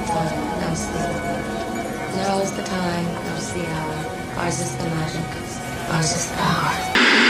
time, comes the hour. Now's the time, comes the hour. Ours is the magic. Ours is the power.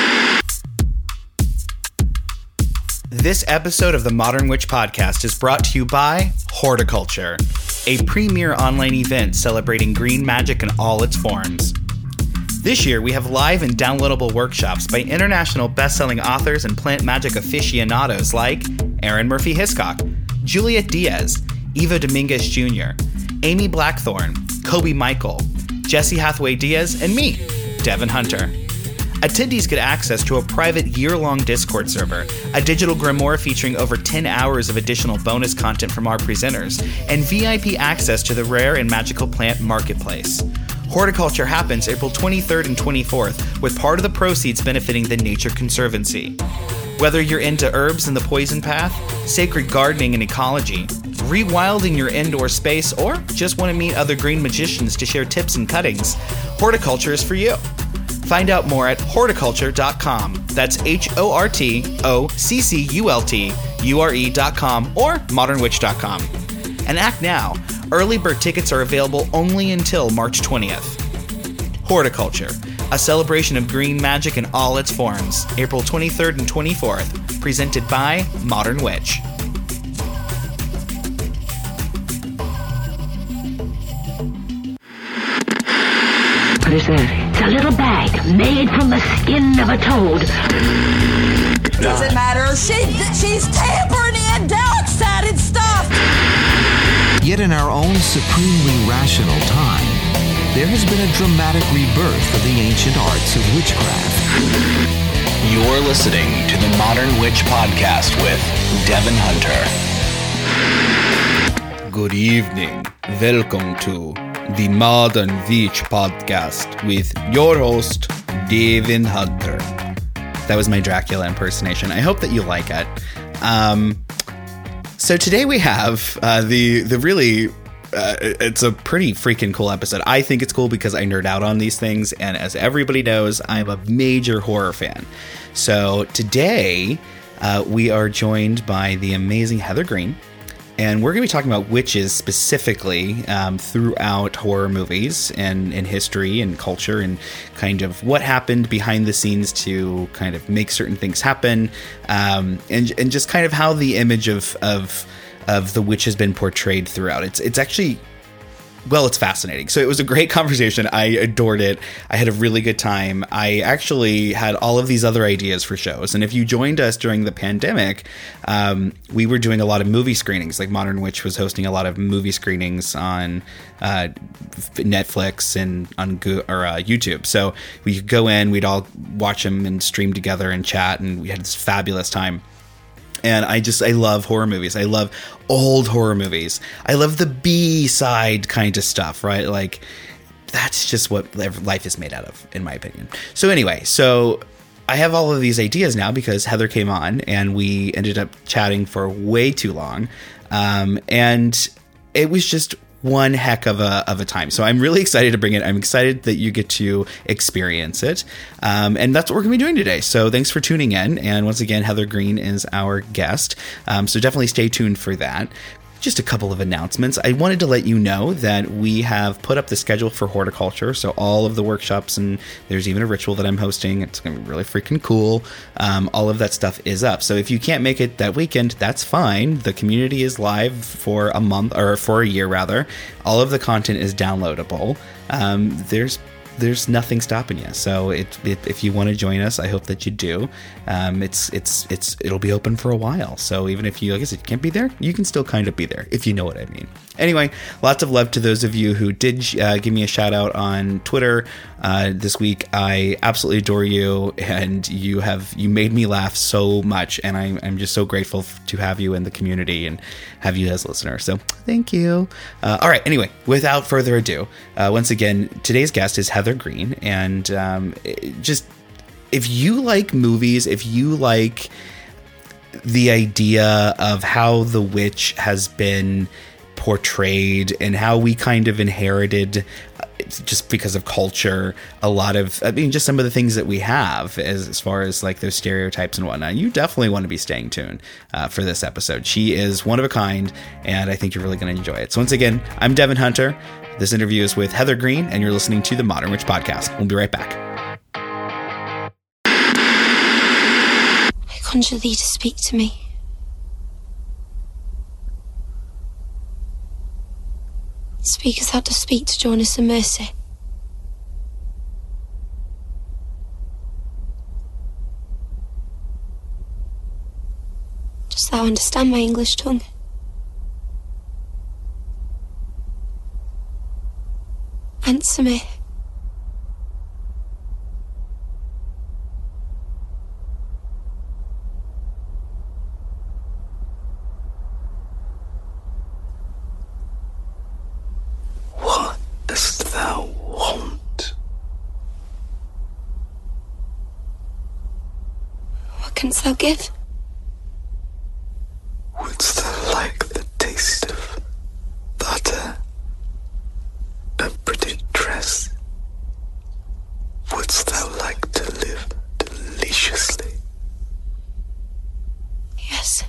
This episode of the Modern Witch Podcast is brought to you by Horticulture, a premier online event celebrating green magic in all its forms. This year, we have live and downloadable workshops by international best-selling authors and plant magic aficionados like Erin Murphy Hiscock, Juliet Diaz, Eva Dominguez Jr., Amy Blackthorne, Kobe Michael, Jesse Hathaway Diaz, and me, Devin Hunter. Attendees get access to a private year-long Discord server, a digital grimoire featuring over 10 hours of additional bonus content from our presenters, and VIP access to the rare and magical plant marketplace. Horticulture happens April 23rd and 24th, with part of the proceeds benefiting the Nature Conservancy. Whether you're into herbs and the poison path, sacred gardening and ecology, rewilding your indoor space, or just want to meet other green magicians to share tips and cuttings, Horticulture is for you. Find out more at horticulture.com. That's HORTOCCULTURE.com or modernwitch.com. And act now. Early bird tickets are available only until March 20th. Horticulture, a celebration of green magic in all its forms, April 23rd and 24th, presented by Modern Witch. What is that? It's a little bag made from the skin of a toad. Doesn't matter. She's tampering in dioxide stuff. Yet in our own supremely rational time, there has been a dramatic rebirth of the ancient arts of witchcraft. You're listening to the Modern Witch Podcast with Devin Hunter. Good evening. Welcome to the Modern Witch Podcast with your host, Devin Hunter. That was my Dracula impersonation. I hope that you like it. So today we have the really, it's a pretty freaking cool episode. I think it's cool because I nerd out on these things, and as everybody knows, I'm a major horror fan. So today we are joined by the amazing Heather Green. And we're going to be talking about witches specifically throughout horror movies and in history and culture and kind of what happened behind the scenes to kind of make certain things happen, and just kind of how the image of the witch has been portrayed throughout. It's actually, well, it's fascinating. So it was a great conversation. I adored it. I had a really good time. I actually had all of these other ideas for shows. And if you joined us during the pandemic, we were doing a lot of movie screenings. Like Modern Witch was hosting a lot of movie screenings on Netflix and on YouTube. So we could go in, we'd all watch them and stream together and chat. And we had this fabulous time. And I love horror movies. I love old horror movies. I love the B-side kind of stuff, right? Like, that's just what life is made out of, in my opinion. So anyway, I have all of these ideas now because Heather came on and we ended up chatting for way too long. And it was just one heck of a time. So I'm really excited to bring it. I'm excited that you get to experience it. And that's what we're going to be doing today. So thanks for tuning in. And once again, Heather Green is our guest. So definitely stay tuned for that. Just a couple of announcements. I wanted to let you know that we have put up the schedule for Horticulture. So all of the workshops, and there's even a ritual that I'm hosting. It's going to be really freaking cool. All of that stuff is up. So if you can't make it that weekend, that's fine. The community is live for a month, or for a year rather. All of the content is downloadable. There's nothing stopping you. So if you want to join us, I hope that you do. It'll be open for a while. So even if you, like I said, can't be there, you can still kind of be there, if you know what I mean. Anyway, lots of love to those of you who did give me a shout out on Twitter this week. I absolutely adore you, and you made me laugh so much, and I'm just so grateful to have you in the community and have you as a listener. So thank you. All right. Anyway, without further ado, once again, today's guest is Heather Green, and just if you like movies, if you like the idea of how the witch has been portrayed and how we kind of inherited, just because of culture, a lot of, I mean, just some of the things that we have as far as like those stereotypes and whatnot. You definitely want to be staying tuned for this episode. She is one of a kind, and I think you're really going to enjoy it. So once again, I'm Devin Hunter. This interview is with Heather Green, and you're listening to the Modern Witch Podcast. We'll be right back. I conjure thee to speak to me. Speak as thou dost speak to Jonas and Mercy. Dost thou understand my English tongue? Answer me. What dost thou want? What canst thou give? Wouldst thou like the taste of butter? A pretty dress? Wouldst thou like to live deliciously? Yes.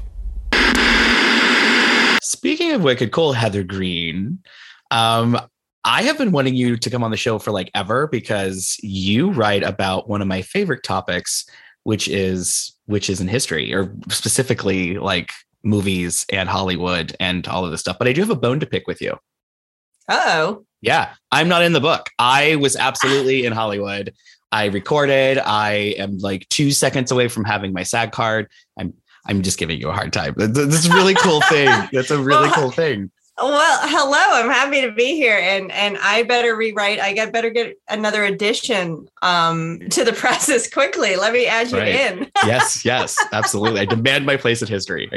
Speaking of Wicked Cool, Heather Green, I have been wanting you to come on the show for like ever, because you write about one of my favorite topics, which is witches in history, or specifically like movies and Hollywood and all of this stuff. But I do have a bone to pick with you. Oh, Yeah, I'm not in the book. I was absolutely in Hollywood. I recorded. I am like 2 seconds away from having my SAG card. I'm just giving you a hard time. This is a really cool thing. That's a really cool thing. well, hello. I'm happy to be here, and I better rewrite. Better get another edition to the presses quickly. Let me add you in. Yes, absolutely. I demand my place in history.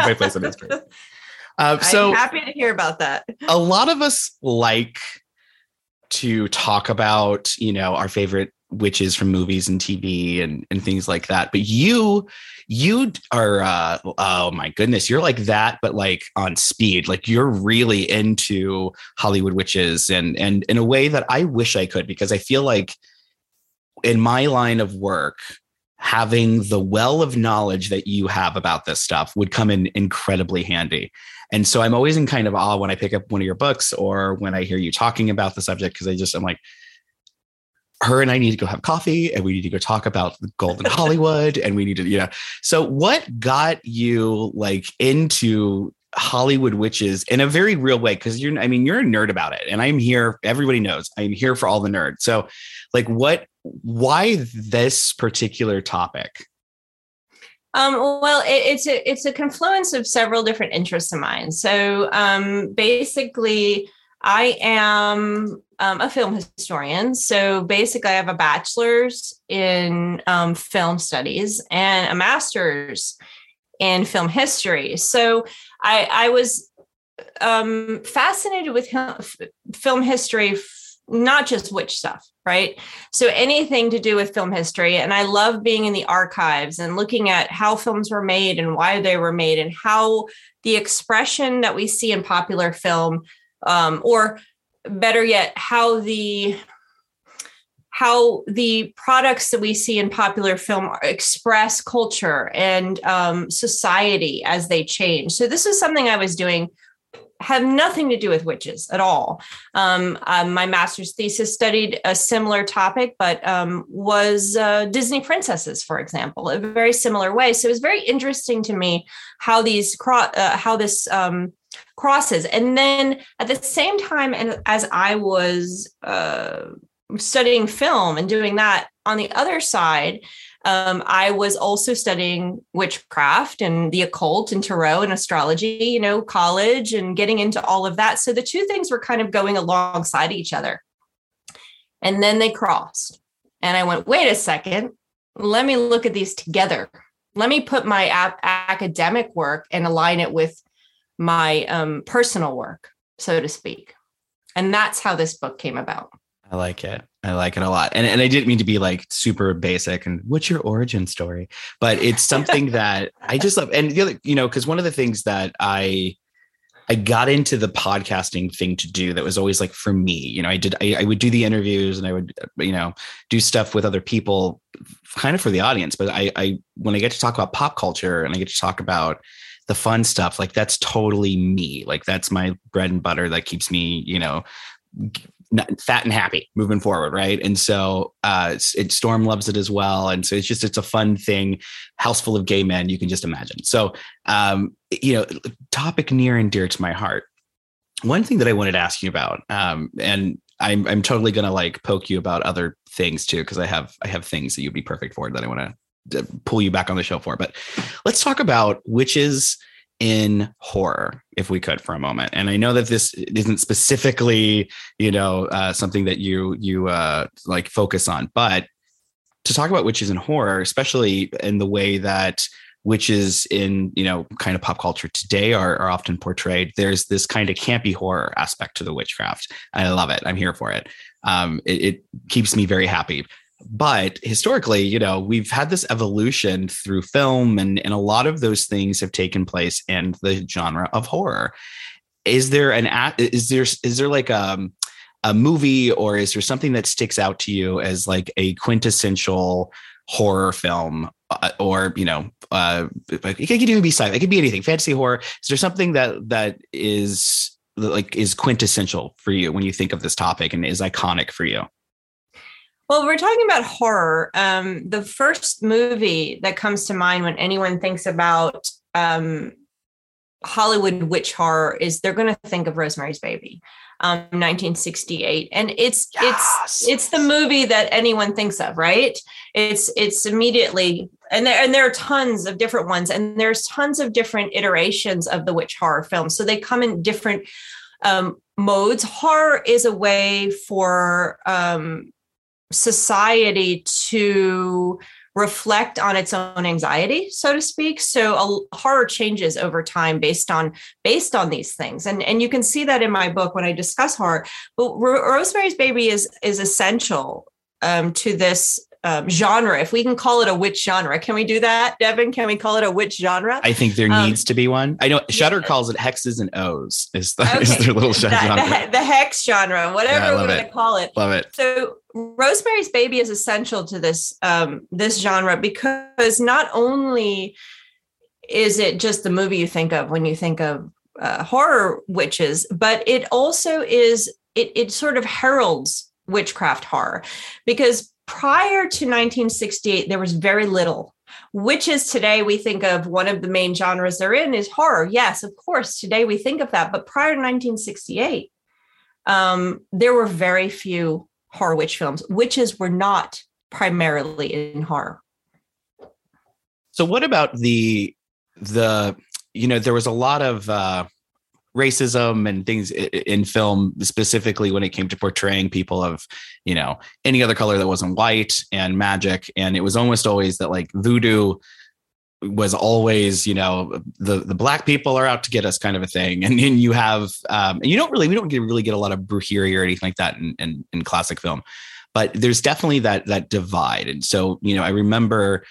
So I'm happy to hear about that. A lot of us like to talk about, our favorite witches from movies and TV and things like that. But you are, oh my goodness, you're like that, but like on speed. Like you're really into Hollywood witches and in a way that I wish I could, because I feel like in my line of work, having the well of knowledge that you have about this stuff would come in incredibly handy. And so I'm always in kind of awe when I pick up one of your books or when I hear you talking about the subject, because I'm like, her and I need to go have coffee and we need to go talk about the Golden Hollywood and we need to, So what got you like into Hollywood witches in a very real way? Because you're a nerd about it, and I'm here. Everybody knows I'm here for all the nerds. So like why this particular topic? Well, it's a confluence of several different interests of mine. So basically, I am a film historian. So basically, I have a bachelor's in film studies and a master's in film history. So I was fascinated with film history, not just witch stuff, right? So anything to do with film history. And I love being in the archives and looking at how films were made and why they were made and how the expression that we see in popular film, or better yet, how the products that we see in popular film express culture and society as they change. So this is something I was doing, have nothing to do with witches at all. My master's thesis studied a similar topic, but was Disney princesses, for example, a very similar way. So it was very interesting to me how this crosses. And then at the same time, and as I was studying film and doing that, on the other side, I was also studying witchcraft and the occult and tarot and astrology, college, and getting into all of that. So the two things were kind of going alongside each other. And then they crossed. And I went, wait a second, let me look at these together. Let me put my academic work and align it with my personal work, so to speak. And that's how this book came about. I like it. I like it a lot. And I didn't mean to be like super basic and what's your origin story, but it's something that I just love. And the other, because one of the things that I I got into the podcasting thing to do that was always like for me, you know, I would do the interviews and I would, you know, do stuff with other people kind of for the audience. But I when I get to talk about pop culture and I get to talk about the fun stuff, like that's totally me. Like that's my bread and butter that keeps me, you know, fat and happy moving forward. Right. And so Storm loves it as well. And so it's a fun thing. House full of gay men, you can just imagine. So, you know, topic near and dear to my heart. One thing that I wanted to ask you about, and I'm totally going to like poke you about other things too, because I have things that you'd be perfect for that I want to pull you back on the show for. But let's talk about witches in horror, if we could, for a moment. And I know that this isn't specifically, you know, something that you like focus on, but to talk about witches in horror, especially in the way that witches in, you know, kind of pop culture today are often portrayed, there's this kind of campy horror aspect to the witchcraft. I love it. I'm here for it. It keeps me very happy. But historically, you know, we've had this evolution through film and a lot of those things have taken place in the genre of horror. Is there like a movie, or is there something that sticks out to you as like a quintessential horror film, or, you know, it could even be sci-fi, it could be anything, fantasy horror. Is there something that is quintessential for you when you think of this topic and is iconic for you? Well, we're talking about horror. The first movie that comes to mind when anyone thinks about Hollywood witch horror is they're going to think of Rosemary's Baby, 1968, and it's the movie that anyone thinks of, right? It's immediately, and there are tons of different ones, and there's tons of different iterations of the witch horror film, so they come in different modes. Horror is a way for society to reflect on its own anxiety, so to speak. So horror changes over time based on these things. And you can see that in my book when I discuss horror. But Rosemary's Baby is essential to this genre, if we can call it a witch genre. Can we do that, Devin? Can we call it a witch genre? I think there needs to be one. I know Shudder calls it hexes and O's is their little genre. The hex genre, whatever we're going to call it. Love it. So Rosemary's Baby is essential to this this genre, because not only is it just the movie you think of when you think of horror witches, but it also is, it sort of heralds witchcraft horror, because prior to 1968, there was very little. Witches today, we think of one of the main genres they're in is horror. Yes, of course, today we think of that. But prior to 1968, there were very few horror witch films. Witches were not primarily in horror. So what about the you know, there was a lot of racism and things in film, specifically when it came to portraying people of, you know, any other color that wasn't white, and magic. And it was almost always that like voodoo was always, you know, the black people are out to get us kind of a thing. And then you have, and we don't really get a lot of brujeria or anything like that in classic film, but there's definitely that divide. And so, you know, I remember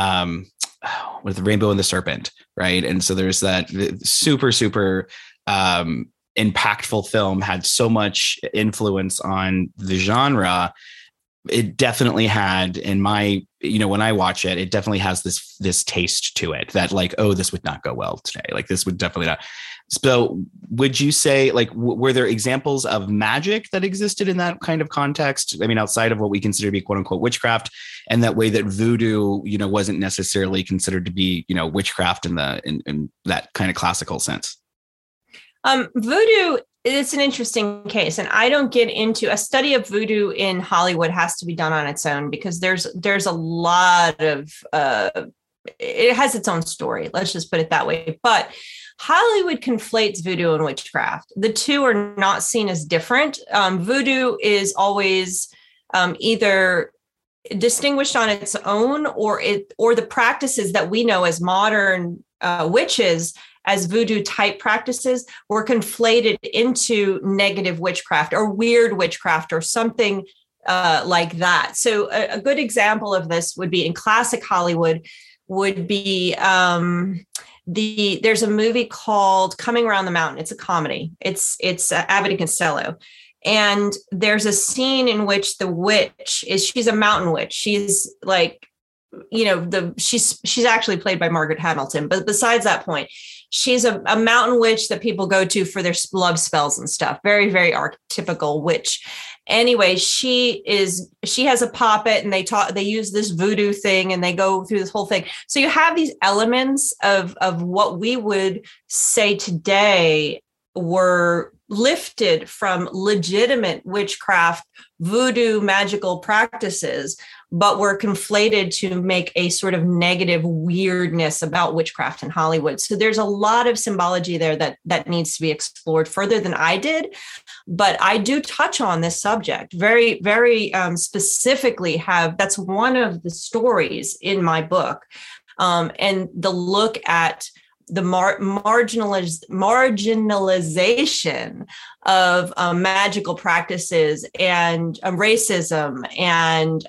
with the Rainbow and the Serpent, right? And so there's that super impactful film, had so much influence on the genre. It definitely had, in my, you know, when I watch it, it definitely has this taste to it that like, oh, this would not go well today. Like this would definitely not. So would you say like, were there examples of magic that existed in that kind of context? I mean, outside of what we consider to be quote unquote witchcraft, and that way that voodoo, you know, wasn't necessarily considered to be, you know, witchcraft in that kind of classical sense? Voodoo is an interesting case, and I don't get into a study of voodoo in Hollywood has to be done on its own, because there's a lot of it has its own story. Let's just put it that way. But Hollywood conflates voodoo and witchcraft. The two are not seen as different. Voodoo is always either distinguished on its own, or the practices that we know as modern witches as voodoo type practices were conflated into negative witchcraft or weird witchcraft or something like that. So a good example of this would be in classic Hollywood would be there's a movie called Coming Around the Mountain. It's a comedy. It's Abbott and Costello. And there's a scene in which the witch she's a mountain witch. She's like, she's actually played by Margaret Hamilton. But besides that point, she's a mountain witch that people go to for their love spells and stuff. Very, very archetypical witch. Anyway, she has a puppet, and they use this voodoo thing, and they go through this whole thing. So you have these elements of what we would say today were lifted from legitimate witchcraft, voodoo, magical practices, but were conflated to make a sort of negative weirdness about witchcraft in Hollywood. So there's a lot of symbology there that needs to be explored further than I did. But I do touch on this subject very, very specifically. That's one of the stories in my book. And the look at the marginalization of magical practices and racism, and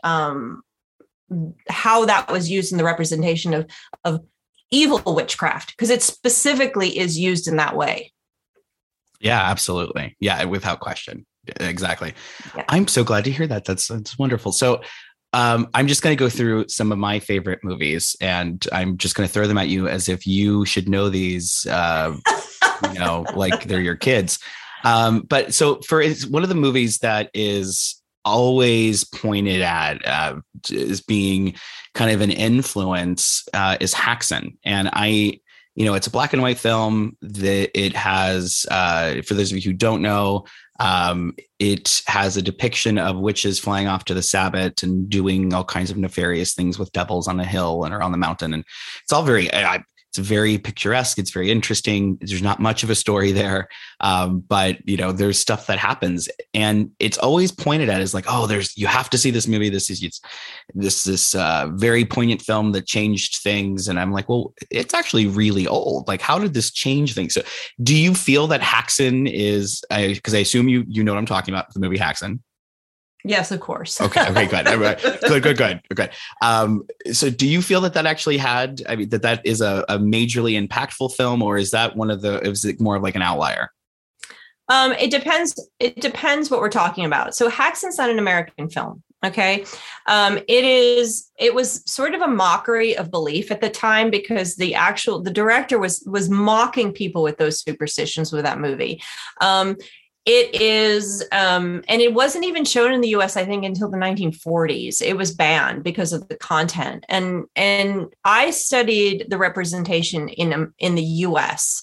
how that was used in the representation of evil witchcraft, because it specifically is used in that way. Yeah, absolutely. Yeah, without question. Exactly. Yeah. I'm so glad to hear that. That's wonderful. So I'm just going to go through some of my favorite movies, and I'm just going to throw them at you as if you should know these, like they're your kids. But so it's one of the movies that is always pointed at as being kind of an influence is Häxan. And it's a black and white film that it has, for those of you who don't know, it has a depiction of witches flying off to the Sabbat and doing all kinds of nefarious things with devils on a hill and or on the mountain. And it's all it's very picturesque. It's very interesting. There's not much of a story there. But there's stuff that happens, and it's always pointed at as like, you have to see this movie. This is very poignant film that changed things. And I'm like, well, it's actually really old. Like, how did this change things? So do you feel that Häxan is, because I assume you know what I'm talking about, the movie Häxan? Yes, of course. Okay, good. Good. So do you feel that actually had, that is a majorly impactful film, or is that is it more of like an outlier? It depends. It depends what we're talking about. So Häxan's not an American film. Okay. It was sort of a mockery of belief at the time, because the director was mocking people with those superstitions with that movie. It is, and it wasn't even shown in the US, I think, until the 1940s. It was banned because of the content. And I studied the representation in the US.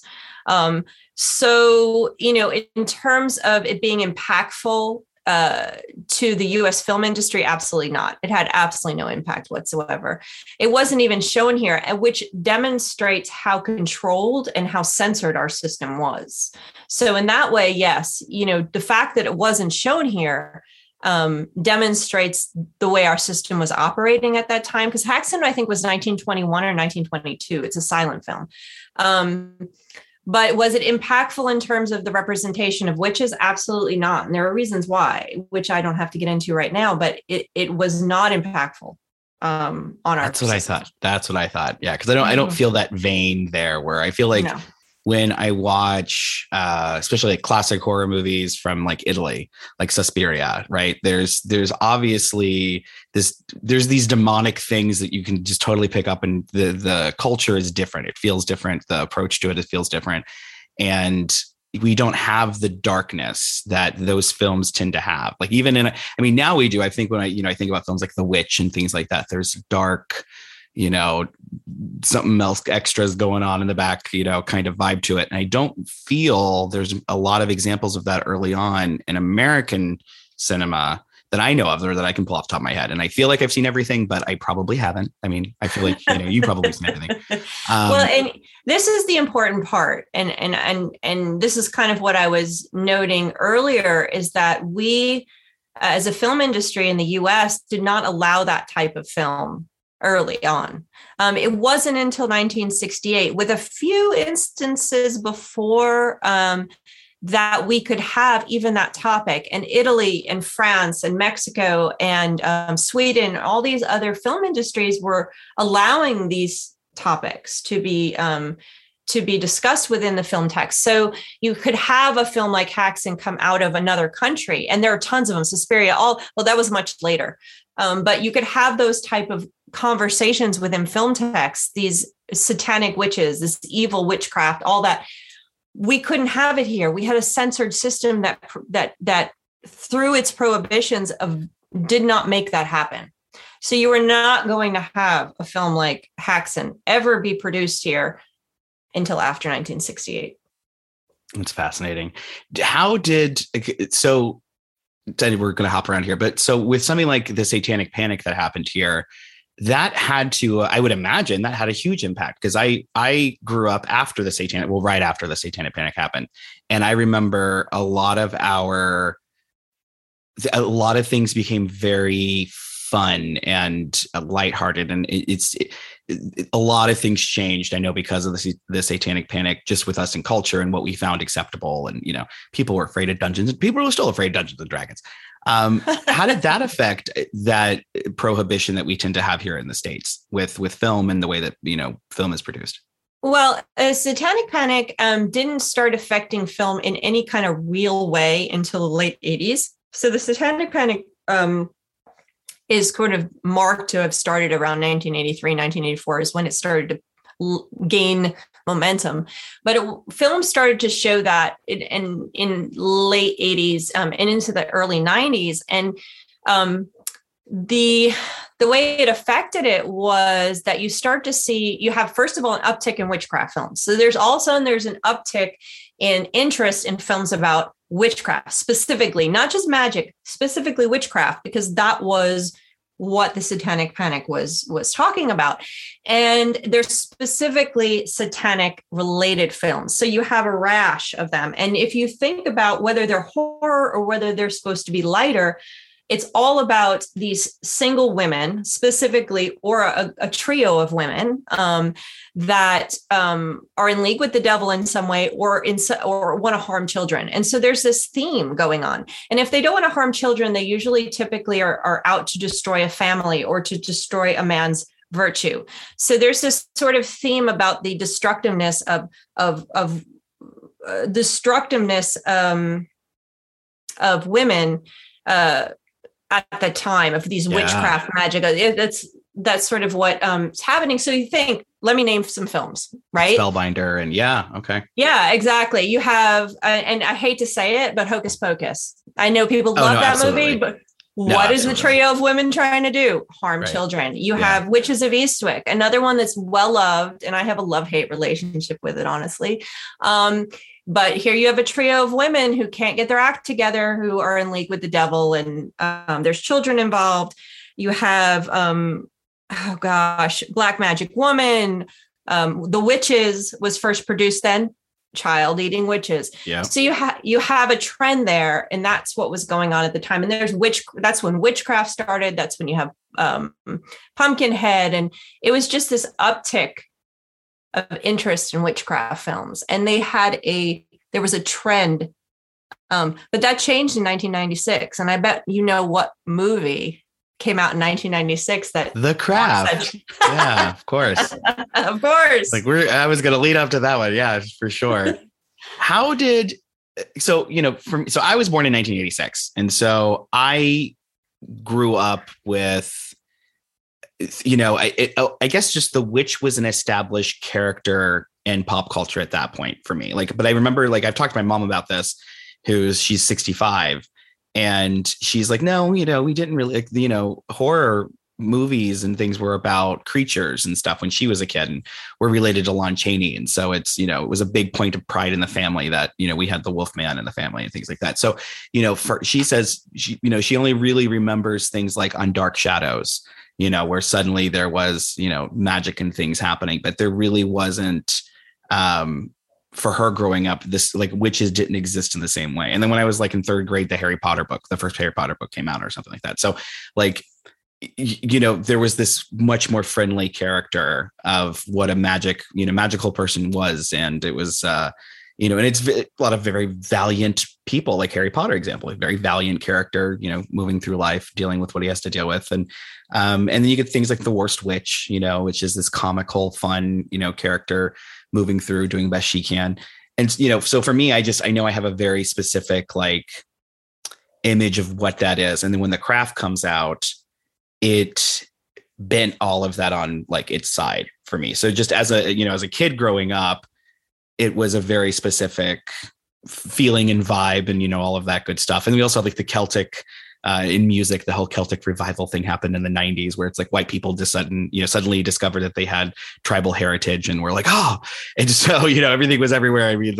So, in terms of it being impactful to the US film industry, absolutely not. It had absolutely no impact whatsoever. It wasn't even shown here, which demonstrates how controlled and how censored our system was. So in that way, yes, the fact that it wasn't shown here demonstrates the way our system was operating at that time. Because Häxan, I think, was 1921 or 1922. It's a silent film. But was it impactful in terms of the representation of witches? Absolutely not. And there are reasons why, which I don't have to get into right now, but it was not impactful on our That's what I thought. Yeah. Because I don't feel that vein there, where I feel like when I watch, especially like classic horror movies from like Italy, like Suspiria, right? There's obviously there's these demonic things that you can just totally pick up, and the culture is different. It feels different. The approach to it feels different. And we don't have the darkness that those films tend to have. Like now we do. I think when I think about films like The Witch and things like that, there's dark, something else extras going on in the back, kind of vibe to it. And I don't feel there's a lot of examples of that early on in American cinema that I know of, or that I can pull off the top of my head. And I feel like I've seen everything, but I probably haven't. I mean, I feel like, you probably seen everything. Well, and this is the important part. And this is kind of what I was noting earlier, is that we, as a film industry in the US, did not allow that type of film early on. It wasn't until 1968, with a few instances before that we could have even that topic. And Italy and France and Mexico and Sweden, all these other film industries were allowing these topics to be to be discussed within the film text. So you could have a film like Haxan come out of another country, and there are tons of them. Suspiria, that was much later. But you could have those type of conversations within film text, these satanic witches, this evil witchcraft, all that. We couldn't have it here. We had a censored system that through its prohibitions did not make that happen. So you were not going to have a film like Haxan ever be produced here until after 1968. It's fascinating. So we're going to hop around here, but so with something like the Satanic Panic that happened here, that had to, I would imagine that had a huge impact, because I grew up right after the Satanic Panic happened. And I remember a lot of things became very fun and lighthearted. And a lot of things changed, I know, because of the Satanic Panic, just with us in culture and what we found acceptable. And, people were afraid of dungeons, and people were still afraid of Dungeons and Dragons. How did that affect that prohibition that we tend to have here in the States with film and the way that, film is produced? Well, Satanic Panic didn't start affecting film in any kind of real way until the late 80s. So the Satanic Panic is kind of marked to have started around 1983, 1984 is when it started to gain momentum. But film started to show that in late 80s and into the early 90s. And the way it affected it was that you start to see, you have, first of all, an uptick in witchcraft films. So there's an uptick in interest in films about witchcraft, specifically, not just magic, specifically witchcraft, because that was what the Satanic Panic was talking about. And there's specifically satanic related films. So you have a rash of them. And if you think about whether they're horror or whether they're supposed to be lighter, it's all about these single women specifically, or a trio of women that are in league with the devil in some way, or want to harm children. And so there's this theme going on. And if they don't want to harm children, they usually typically are out to destroy a family or to destroy a man's virtue. So there's this sort of theme about the destructiveness of women at the time, of these witchcraft magic. That's sort of what's happening. So you think, let me name some films, right? Spellbinder and okay. Yeah, exactly. You have, and I hate to say it, but Hocus Pocus. I know people love that movie, but what is the trio of women trying to do? Harm children. You have Witches of Eastwick, another one that's well loved, and I have a love-hate relationship with it, honestly. But here you have a trio of women who can't get their act together, who are in league with the devil, and there's children involved. You have, Black Magic Woman. The Witches was first produced then, child-eating witches. Yeah. So you have a trend there, and that's what was going on at the time. And that's when witchcraft started. That's when you have Pumpkinhead, and it was just this uptick of interest in witchcraft films. And there was a trend, but that changed in 1996. And I bet what movie came out in 1996 that The Craft. Yeah, of course. Of course. I was going to lead up to that one. Yeah, for sure. So I was born in 1986. And so I grew up with, I guess just the witch was an established character in pop culture at that point for me. But I remember, I've talked to my mom about this, she's 65, and she's like, no, we didn't really, horror movies and things were about creatures and stuff when she was a kid, and we're related to Lon Chaney. And so it's, it was a big point of pride in the family that, we had the Wolfman in the family and things like that. So, she says, she only really remembers things like on Dark Shadows, where suddenly there was, magic and things happening, but there really wasn't, for her growing up, this witches didn't exist in the same way. And then when I was in third grade, the first Harry Potter book came out or something like that. So there was this much more friendly character of what a magical person was. And it was, you know, and it's a lot of very valiant people, like Harry Potter example, a very valiant character, you know, moving through life, dealing with what he has to deal with. And then you get things like the Worst Witch, you know, which is this comical, fun, you know, character moving through, doing the best she can. And, you know, so for me, I know I have a very specific like image of what that is. And then when The Craft comes out, it bent all of that on like its side for me. So just as a kid growing up, it was a very specific feeling and vibe and, you know, all of that good stuff. And we also have like the Celtic in music, the whole Celtic revival thing happened in the 90s where it's like white people just suddenly discovered that they had tribal heritage and we're like, oh, and so, you know, everything was everywhere. I mean,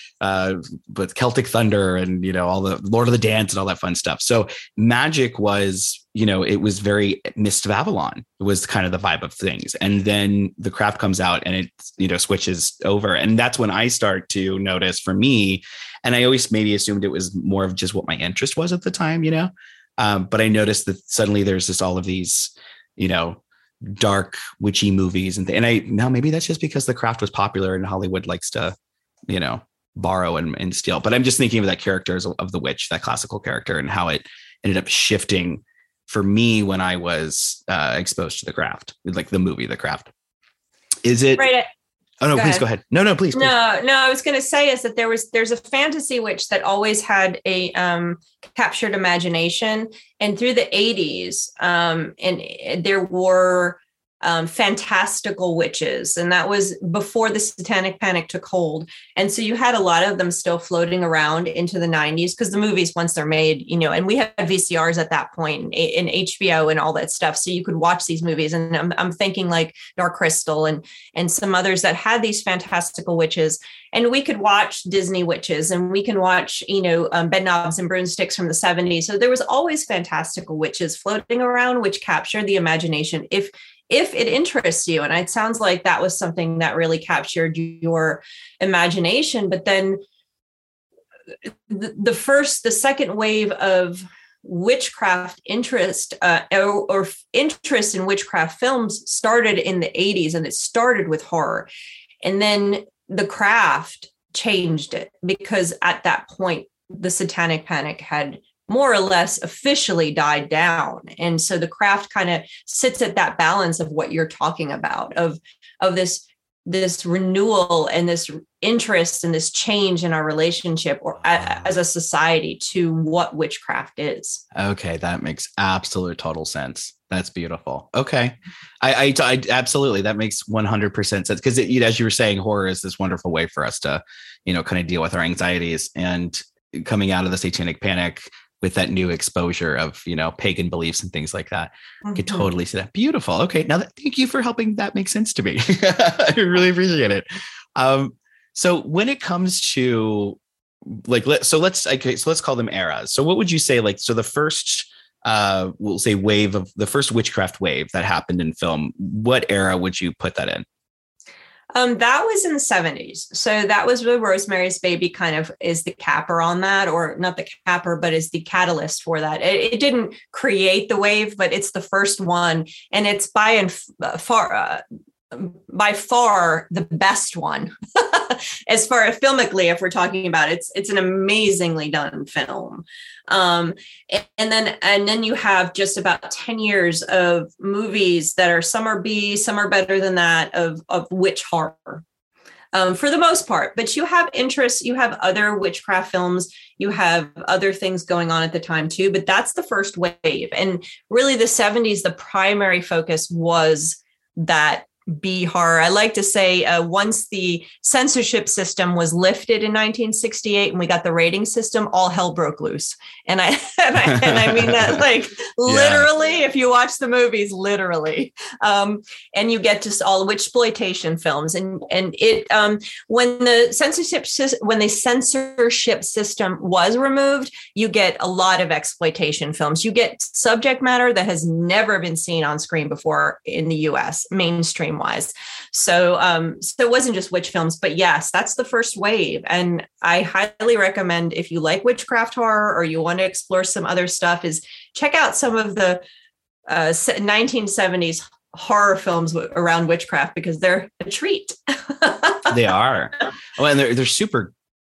but Celtic Thunder and, you know, all the Lord of the Dance and all that fun stuff. So magic was, you know, it was very Mist of Avalon. It was kind of the vibe of things. And then The Craft comes out and it, you know, switches over. And that's when I start to notice for me, and I always maybe assumed it was more of just what my interest was at the time, you know, but I noticed that suddenly there's just all of these, you know, dark witchy movies now maybe that's just because The Craft was popular and Hollywood likes to, you know, borrow and steal. But I'm just thinking of that character of the witch, that classical character, and how it ended up shifting for me when I was exposed to The Craft, like the movie The Craft. Is it right? Oh no, please go ahead. No, please. No, I was going to say is that there's a fantasy witch that always had a captured imagination, and through the 80s, and there were fantastical witches, and that was before the Satanic Panic took hold. And so you had a lot of them still floating around into the 90s because the movies, once they're made, you know, and we had VCRs at that point in HBO and all that stuff, so you could watch these movies. And I'm thinking like Dark Crystal and some others that had these fantastical witches, and we could watch Disney witches, and we can watch, you know, Bedknobs and Broomsticks from the 70s. So there was always fantastical witches floating around, which captured the imagination if it interests you. And it sounds like that was something that really captured your imagination. But then the second wave of witchcraft interest or interest in witchcraft films started in the 80s, and it started with horror. And then The Craft changed it because at that point, the Satanic Panic had more or less officially died down. And so The Craft kind of sits at that balance of what you're talking about, of this renewal and this interest and this change in our relationship or as a society to what witchcraft is. Okay, that makes absolute total sense. That's beautiful. Okay. I absolutely, that makes 100% sense because as you were saying, horror is this wonderful way for us to, you know, kind of deal with our anxieties, and coming out of the Satanic Panic with that new exposure of, you know, pagan beliefs and things like that. I could totally see that. Beautiful. Okay. Now thank you for helping that make sense to me. I really appreciate it. So when it comes to like, let's call them eras. So what would you say, like, so the first, we'll say the first witchcraft wave that happened in film, what era would you put that in? That was in the 70s. So that was where Rosemary's Baby kind of is the capper on that, or not the capper, but is the catalyst for that. It didn't create the wave, but it's the first one. And it's by far the best one as far as filmically, if we're talking about it. It's an amazingly done film. And then you have just about 10 years of movies that are some are B, some are better than that of witch horror. For the most part, but you have interest, you have other witchcraft films, you have other things going on at the time too, but that's the first wave. And really the 70s, the primary focus was that B horror. I like to say once the censorship system was lifted in 1968 and we got the rating system, all hell broke loose. And I mean that like literally, if you watch the movies, literally, and you get just all witchploitation films. And it when the censorship system was removed, you get a lot of exploitation films. You get subject matter that has never been seen on screen before in the US, mainstream wise. So it wasn't just witch films, but yes, that's the first wave. And I highly recommend, if you like witchcraft horror or you want to explore some other stuff, is check out some of the 1970s horror films around witchcraft, because they're a treat. They are. Oh, and they're super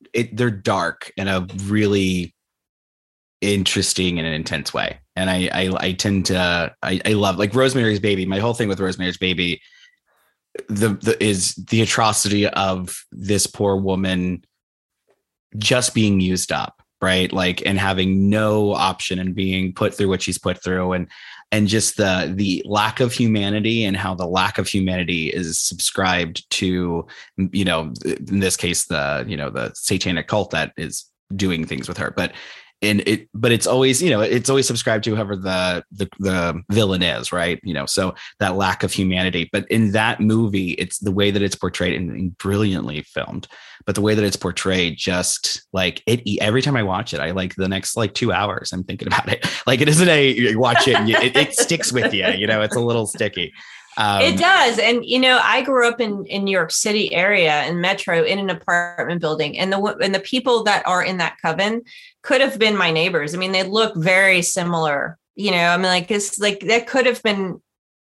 they're dark in a really interesting and an intense way. And I tend to I love, like, Rosemary's Baby. My whole thing with Rosemary's Baby is the atrocity of this poor woman just being used up, right? Like, and having no option and being put through what she's put through, and just the lack of humanity, and how the lack of humanity is subscribed to, you know, in this case, the satanic cult that is doing things with her. But it's always, you know, it's always subscribed to whoever the villain is, right? You know, so that lack of humanity. But in that movie, it's the way that it's portrayed, and brilliantly filmed, but the way that it's portrayed, just like every time I watch it, I like the next 2 hours, I'm thinking about it. Like, it isn't you watch it and it sticks with you, you know, it's a little sticky. It does. And, you know, I grew up in New York City area, in Metro, in an apartment building, and the people that are in that coven could have been my neighbors. I mean, they look very similar, you know, I mean, like, it's like, that could have been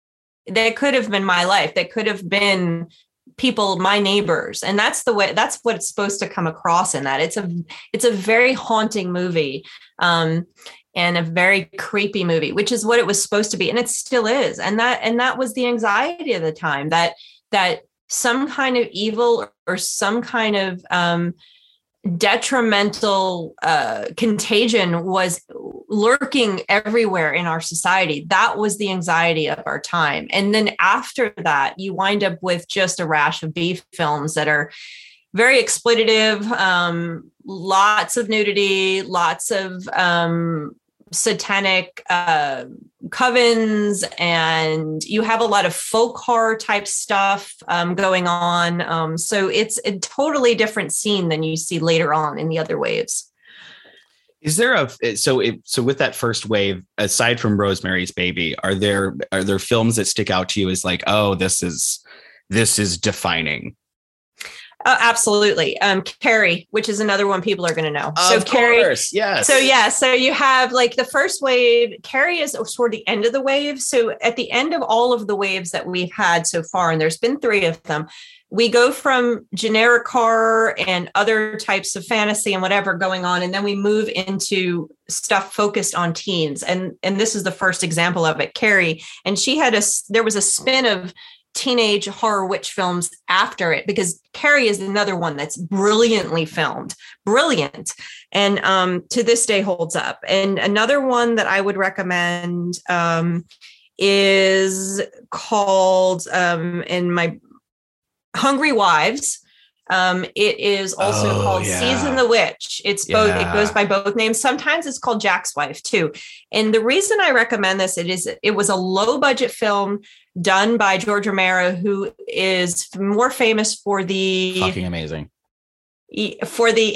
my life. That could have been people, my neighbors. And that's what it's supposed to come across in that. It's a very haunting movie. And a very creepy movie, which is what it was supposed to be. And it still is. And that was the anxiety of the time, that some kind of evil or some kind of detrimental contagion was lurking everywhere in our society. That was the anxiety of our time. And then after that, you wind up with just a rash of B films that are very exploitative, lots of nudity, lots of satanic covens, and you have a lot of folk horror type stuff going on. So it's a totally different scene than you see later on in the other waves. Is there so with that first wave, aside from Rosemary's Baby, are there films that stick out to you as like, oh, this is defining? Absolutely. Carrie, which is another one people are going to know. Of course, yes. So you have like the first wave. Carrie is toward the end of the wave. So at the end of all of the waves that we've had so far, and there's been 3 of them, we go from generic horror and other types of fantasy and whatever going on, and then we move into stuff focused on teens. And this is the first example of it, Carrie. And there was a spin of teenage horror witch films after it, because Carrie is another one that's brilliantly filmed, brilliant, and to this day holds up. And another one that I would recommend is called in my Hungry Wives. It is also called Season the Witch. It's both. It goes by both names. Sometimes it's called Jack's Wife too. And the reason I recommend this, it was a low budget film done by George Romero, who is more famous for the fucking amazing for the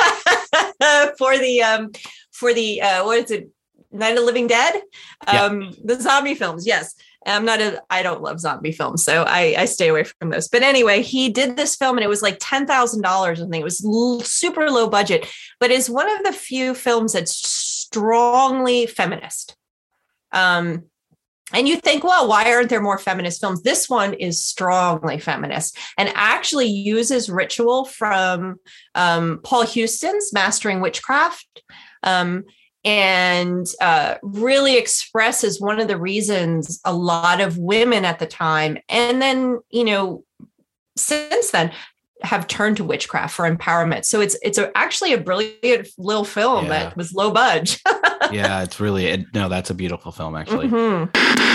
what is it? Night of the Living Dead, the zombie films. Yes. I don't love zombie films, so I stay away from those. But anyway, he did this film and it was like $10,000. I think it was super low budget, but is one of the few films that's strongly feminist. And you think, well, why aren't there more feminist films? This one is strongly feminist and actually uses ritual from Paul Huston's Mastering Witchcraft. And really expresses one of the reasons a lot of women at the time, and then, you know, since then, have turned to witchcraft for empowerment. So it's actually a brilliant little film that was low budget. Yeah, it's really, that's a beautiful film, actually. Mm-hmm.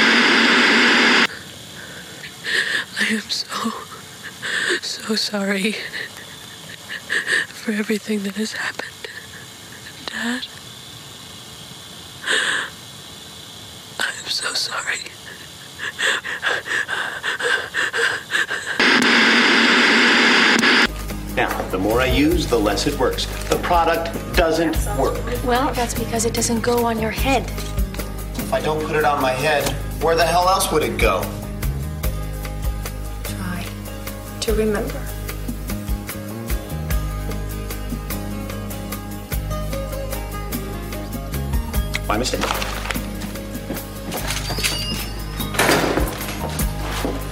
I am so sorry for everything that has happened, Dad. I'm so sorry. Now, the more I use, the less it works. The product doesn't work. Well, that's because it doesn't go on your head. If I don't put it on my head, where the hell else would it go? Try to remember. My mistake.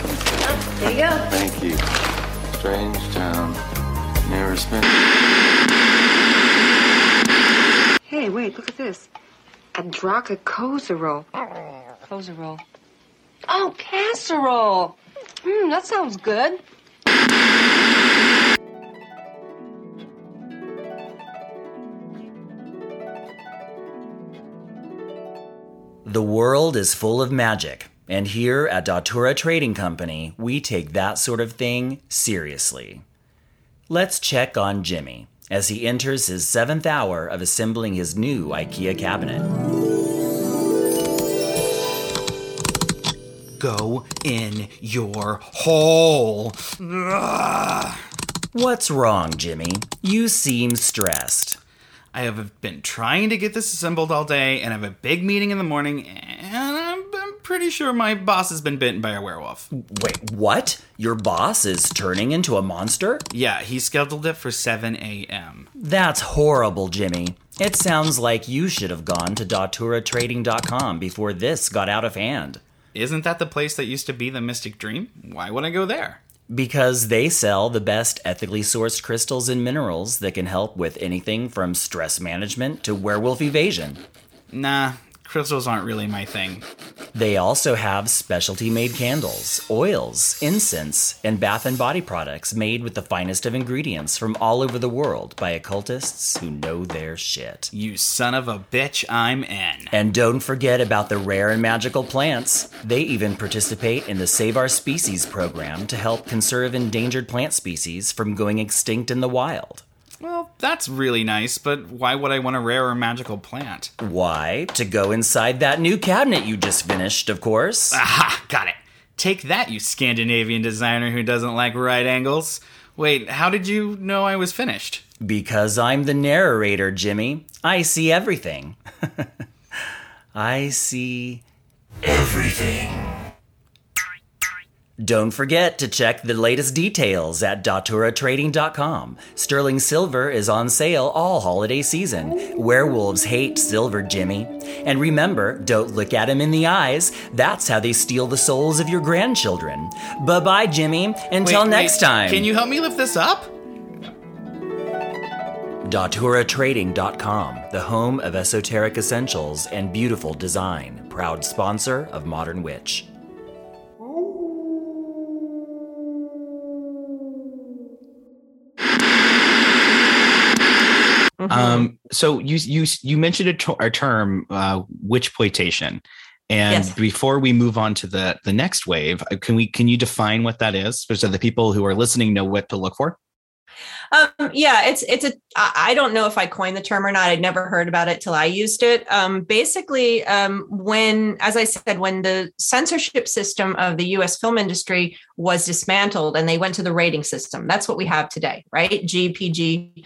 There you go. Thank you. Strange town. Never spent. wait, look at this. Adrococosarol. Coserol. Oh, casserole. That sounds good. The world is full of magic, and here at Datura Trading Company, we take that sort of thing seriously. Let's check on Jimmy as he enters his 7th hour of assembling his new IKEA cabinet. Go in your hole. Ugh. What's wrong, Jimmy? You seem stressed. I have been trying to get this assembled all day, and I have a big meeting in the morning, and I'm pretty sure my boss has been bitten by a werewolf. Wait, what? Your boss is turning into a monster? Yeah, he scheduled it for 7 a.m. That's horrible, Jimmy. It sounds like you should have gone to DaturaTrading.com before this got out of hand. Isn't that the place that used to be the Mystic Dream? Why would I go there? Because they sell the best ethically sourced crystals and minerals that can help with anything from stress management to werewolf evasion. Nah, crystals aren't really my thing. They also have specialty-made candles, oils, incense, and bath and body products made with the finest of ingredients from all over the world by occultists who know their shit. You son of a bitch, I'm in. And don't forget about the rare and magical plants. They even participate in the Save Our Species program to help conserve endangered plant species from going extinct in the wild. Well, that's really nice, but why would I want a rare or magical plant? Why? To go inside that new cabinet you just finished, of course. Aha! Got it. Take that, you Scandinavian designer who doesn't like right angles. Wait, how did you know I was finished? Because I'm the narrator, Jimmy. I see everything. I see everything. Don't forget to check the latest details at DaturaTrading.com. Sterling silver is on sale all holiday season. Werewolves hate silver, Jimmy. And remember, don't look at them in the eyes. That's how they steal the souls of your grandchildren. Bye-bye, Jimmy. Until next time. Can you help me lift this up? DaturaTrading.com, the home of esoteric essentials and beautiful design. Proud sponsor of Modern Witch. So you mentioned a term, witchploitation, and yes. Before we move on to the next wave, can you define what that is, so the people who are listening know what to look for? Yeah, I don't know if I coined the term or not. I'd never heard about it till I used it. Basically, when the censorship system of the U.S. film industry was dismantled and they went to the rating system, that's what we have today, right? GPG.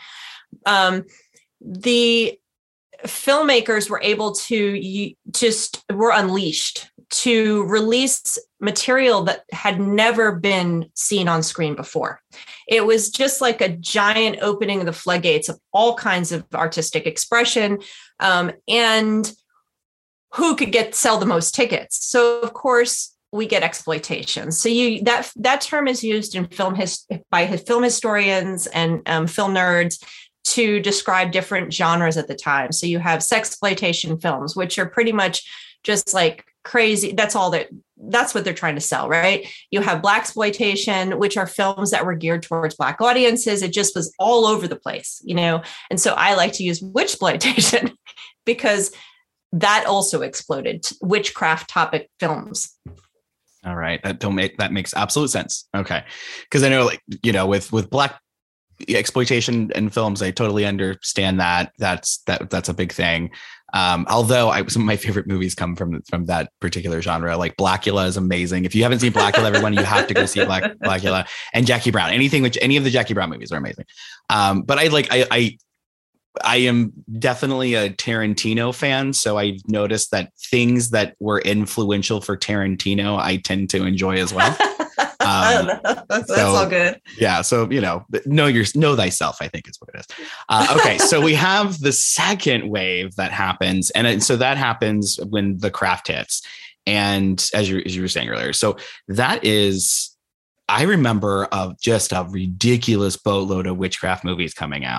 The filmmakers were able to were unleashed to release material that had never been seen on screen before. It was just like a giant opening of the floodgates of all kinds of artistic expression, and who could sell the most tickets. So of course we get exploitation. So that term is used in by film historians and film nerds to describe different genres at the time. So you have sexploitation films, which are pretty much just like crazy. That's what they're trying to sell, right? You have blaxploitation, which are films that were geared towards Black audiences. It just was all over the place, And so I like to use witchploitation because that also exploded, witchcraft topic films. All right, that makes absolute sense. Okay, because I know, with Black exploitation in films, I totally understand that. That's a big thing. Although some of my favorite movies come from that particular genre. Like Blackula is amazing. If you haven't seen Blackula, everyone, you have to go see Blackula and Jackie Brown. Any of the Jackie Brown movies are amazing. But I am definitely a Tarantino fan, so I've noticed that things that were influential for Tarantino, I tend to enjoy as well. That's all good. Yeah. So, know thyself, I think is what it is. Okay. So we have the second wave that happens. And so that happens when the craft hits. And as you were saying earlier, so that is, I remember of just a ridiculous boatload of witchcraft movies coming out.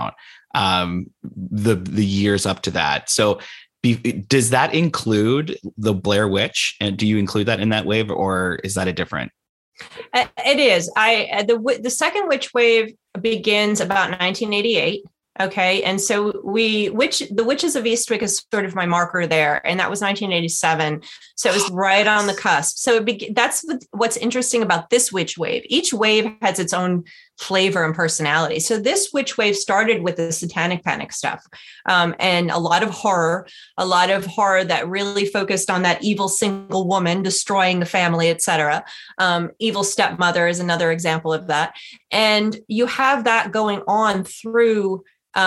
the years up to that. So does that include the Blair Witch? And do you include that in that wave, or is that a different? It is. The second witch wave begins about 1988. Okay. And so the Witches of Eastwick is sort of my marker there. And that was 1987. So it was right on the cusp. So that's what's interesting about this witch wave. Each wave has its own flavor and personality. So this witch wave started with the Satanic Panic stuff, and a lot of horror that really focused on that evil single woman destroying the family, etc. Evil stepmother is another example of that. And you have that going on through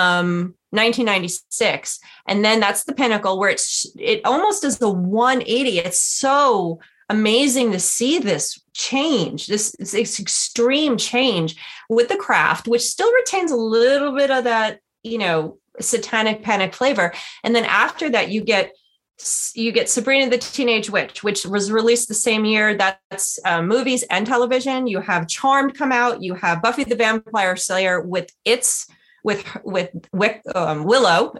1996. And then that's the pinnacle where it almost is the 180. It's so amazing to see this change, this extreme change with the craft, which still retains a little bit of that, Satanic Panic flavor. And then after that, you get Sabrina the Teenage Witch, which was released the same year. That's movies and television. You have Charmed come out. You have Buffy the Vampire Slayer with Willow,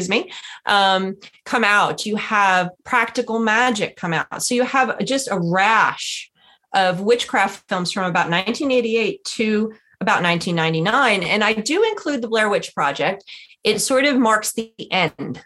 come out. You have Practical Magic come out. So you have just a rash of witchcraft films from about 1988 to about 1999. And I do include the Blair Witch Project. It sort of marks the end.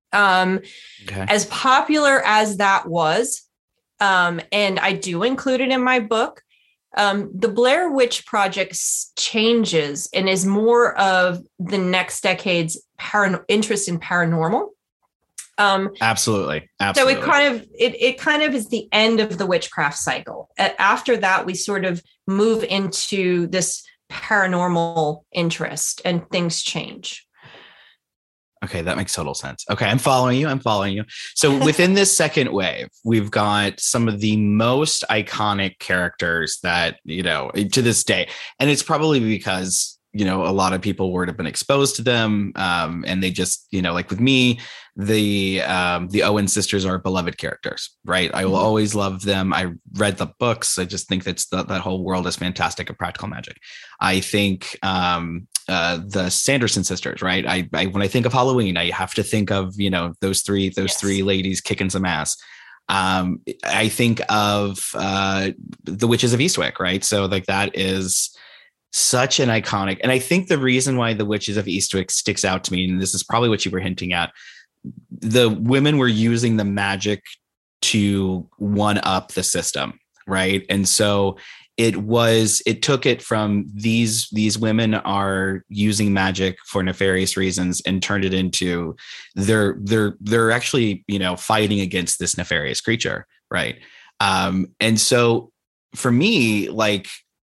As popular as that was, and I do include it in my book, the Blair Witch Project changes and is more of the next decade's interest in paranormal. Absolutely. So it kind of is the end of the witchcraft cycle. After that, we sort of move into this paranormal interest and things change. Okay, that makes total sense. Okay, I'm following you. So within this second wave, we've got some of the most iconic characters that, to this day. And it's probably because, a lot of people would have been exposed to them. And they just, like with me, the Owen sisters are beloved characters, right? I will always love them. I read the books. I just think that whole world is fantastic of practical magic. I think the Sanderson sisters, right? I when I think of Halloween, I have to think of, those three ladies kicking some ass. I think of the Witches of Eastwick, right? So like that is such an iconic, and I think the reason why the Witches of Eastwick sticks out to me, and this is probably what you were hinting at, the women were using the magic to one up the system, right? And so it took it from these women are using magic for nefarious reasons and turned it into they're actually, fighting against this nefarious creature, right? And so for me, like,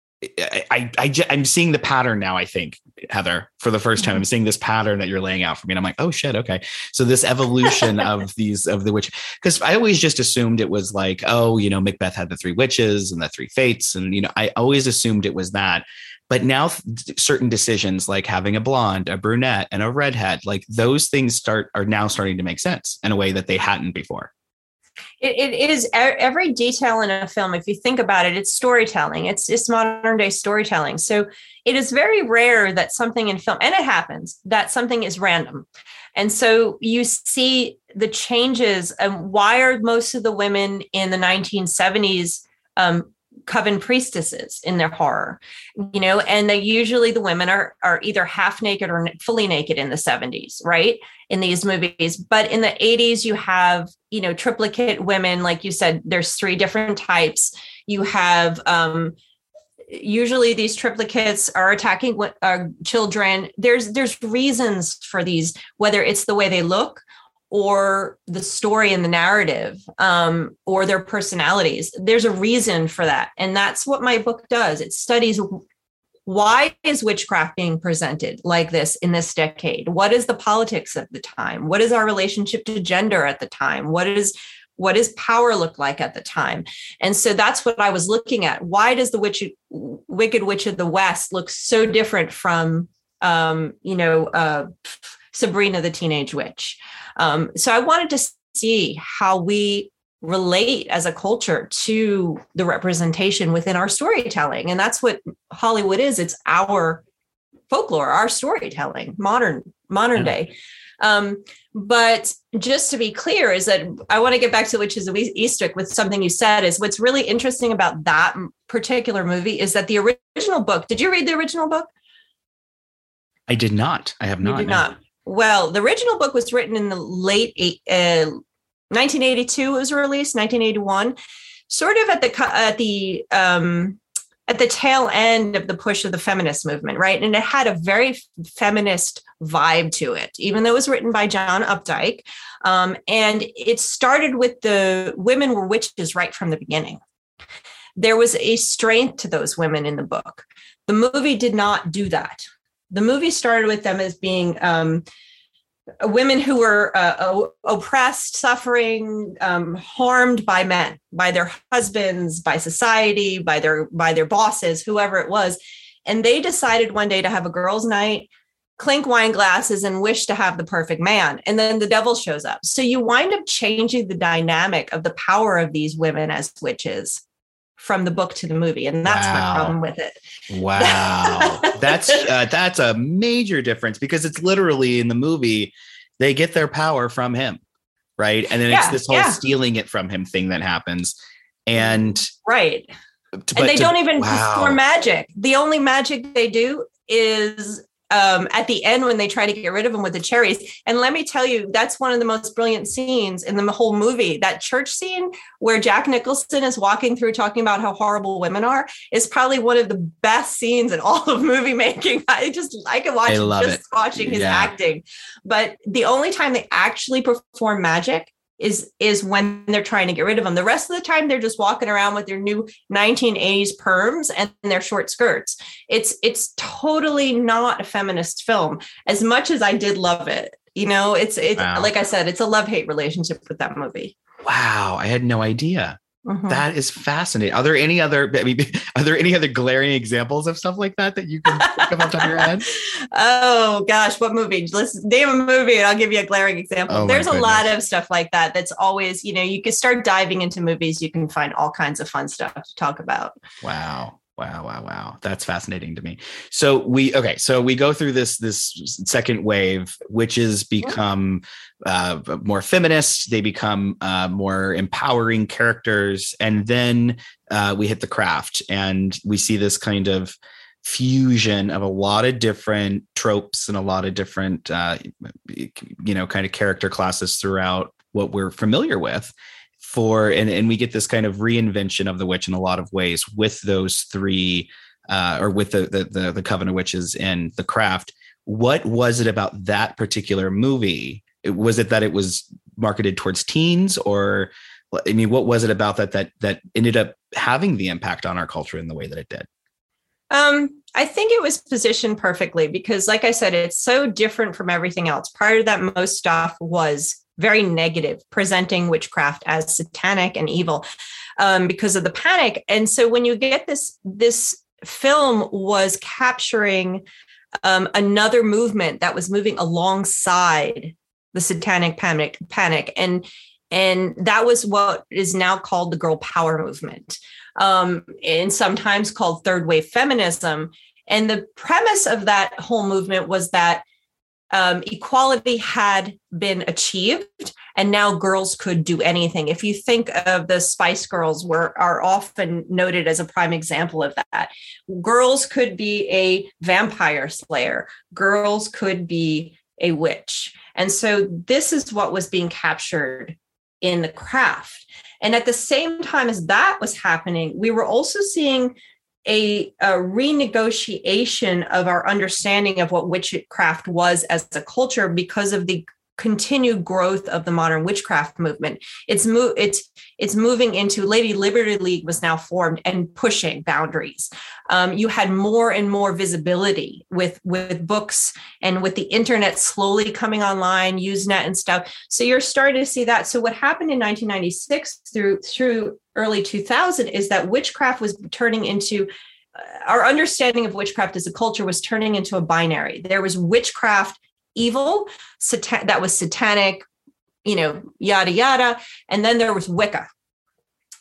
I'm seeing the pattern now, I think, Heather, for the first time. I'm seeing this pattern that you're laying out for me. And I'm like, oh shit. Okay. So this evolution of the witch, because I always just assumed it was like, Macbeth had the three witches and the three fates. And, I always assumed it was that. But now certain decisions like having a blonde, a brunette, and a redhead, like those things are now starting to make sense in a way that they hadn't before. It is every detail in a film. If you think about it, it's storytelling. It's modern day storytelling. So it is very rare that something in film, and it happens, that something is random. And so you see the changes. Why are most of the women in the 1970s coven priestesses in their horror? And the women are either half naked or fully naked in the 70s, right? In these movies. But in the 80s, you have, triplicate women. Like you said, there's three different types. You have, usually these triplicates are attacking children. There's reasons for these, whether it's the way they look or the story and the narrative, or their personalities. There's a reason for that. And that's what my book does. It studies why is witchcraft being presented like this in this decade? What is the politics of the time? What is our relationship to gender at the time? What does power look like at the time? And so that's what I was looking at. Why does the Wicked Witch of the West look so different from, Sabrina the Teenage Witch? So I wanted to see how we relate as a culture to the representation within our storytelling. And that's what Hollywood is. It's our folklore, our storytelling, modern modern day. But just to be clear is that I want to get back to Witches of Eastwick with something you said is what's really interesting about that particular movie is that the original book, did you read the original book? I did not. I have not. You did not. Well, the original book was written in the late 1982 was released, 1981, sort of at the tail end of the push of the feminist movement, right? And it had a very feminist vibe to it, even though it was written by John Updike. And it started with the women were witches right from the beginning. There was a strength to those women in the book. The movie did not do that. The movie started with them as being women who were oppressed, suffering, harmed by men, by their husbands, by society, by their bosses, whoever it was. And they decided one day to have a girls' night, clink wine glasses, and wish to have the perfect man. And then the devil shows up. So you wind up changing the dynamic of the power of these women as witches from the book to the movie. And that's my problem with it. Wow. That's a major difference because it's literally in the movie, they get their power from him. Right. And then it's this whole stealing it from him thing that happens. And right. And they don't even perform magic. The only magic they do is at the end when they try to get rid of him with the cherries. And let me tell you, that's one of the most brilliant scenes in the whole movie. That church scene where Jack Nicholson is walking through talking about how horrible women are is probably one of the best scenes in all of movie making. I can watch watching his acting. But the only time they actually perform magic is when they're trying to get rid of them. The rest of the time, they're just walking around with their new 1980s perms and their short skirts. It's totally not a feminist film, as much as I did love it. You know, it's like I said, it's a love-hate relationship with that movie. Wow, I had no idea. Mm-hmm. That is fascinating. Are there any other glaring examples of stuff like that you can think of off the top of your head? Oh gosh, what movie? Let's name a movie and I'll give you a glaring example. There's a lot of stuff like that. That's always, you can start diving into movies. You can find all kinds of fun stuff to talk about. Wow. That's fascinating to me. So we go through this second wave, witches become more feminist. They become more empowering characters. And then we hit The Craft and we see this kind of fusion of a lot of different tropes and a lot of different, kind of character classes throughout what we're familiar with. And we get this kind of reinvention of the witch in a lot of ways with those three, or with the Coven of Witches and The Craft. What was it about that particular movie? Was it that it was marketed towards teens, or what was it about that ended up having the impact on our culture in the way that it did? I think it was positioned perfectly because, like I said, it's so different from everything else. Prior to that, most stuff was very negative, presenting witchcraft as satanic and evil because of the panic. And so when you get this film was capturing another movement that was moving alongside the satanic panic. And that was what is now called the girl power movement, and sometimes called third wave feminism. And the premise of that whole movement was that equality had been achieved and now girls could do anything. If you think of the Spice Girls are often noted as a prime example of that. Girls could be a vampire slayer. Girls could be a witch. And so this is what was being captured in The Craft. And at the same time as that was happening, we were also seeing a renegotiation of our understanding of what witchcraft was as a culture because of the continued growth of the modern witchcraft movement. It's moving into Lady Liberty League was now formed and pushing boundaries. You had more and more visibility with books and with the internet slowly coming online, Usenet and stuff. So you're starting to see that. So what happened in 1996 through early 2000 is that witchcraft was turning into our understanding of witchcraft as a culture was turning into a binary. There was witchcraft evil, that was satanic, yada, yada. And then there was Wicca.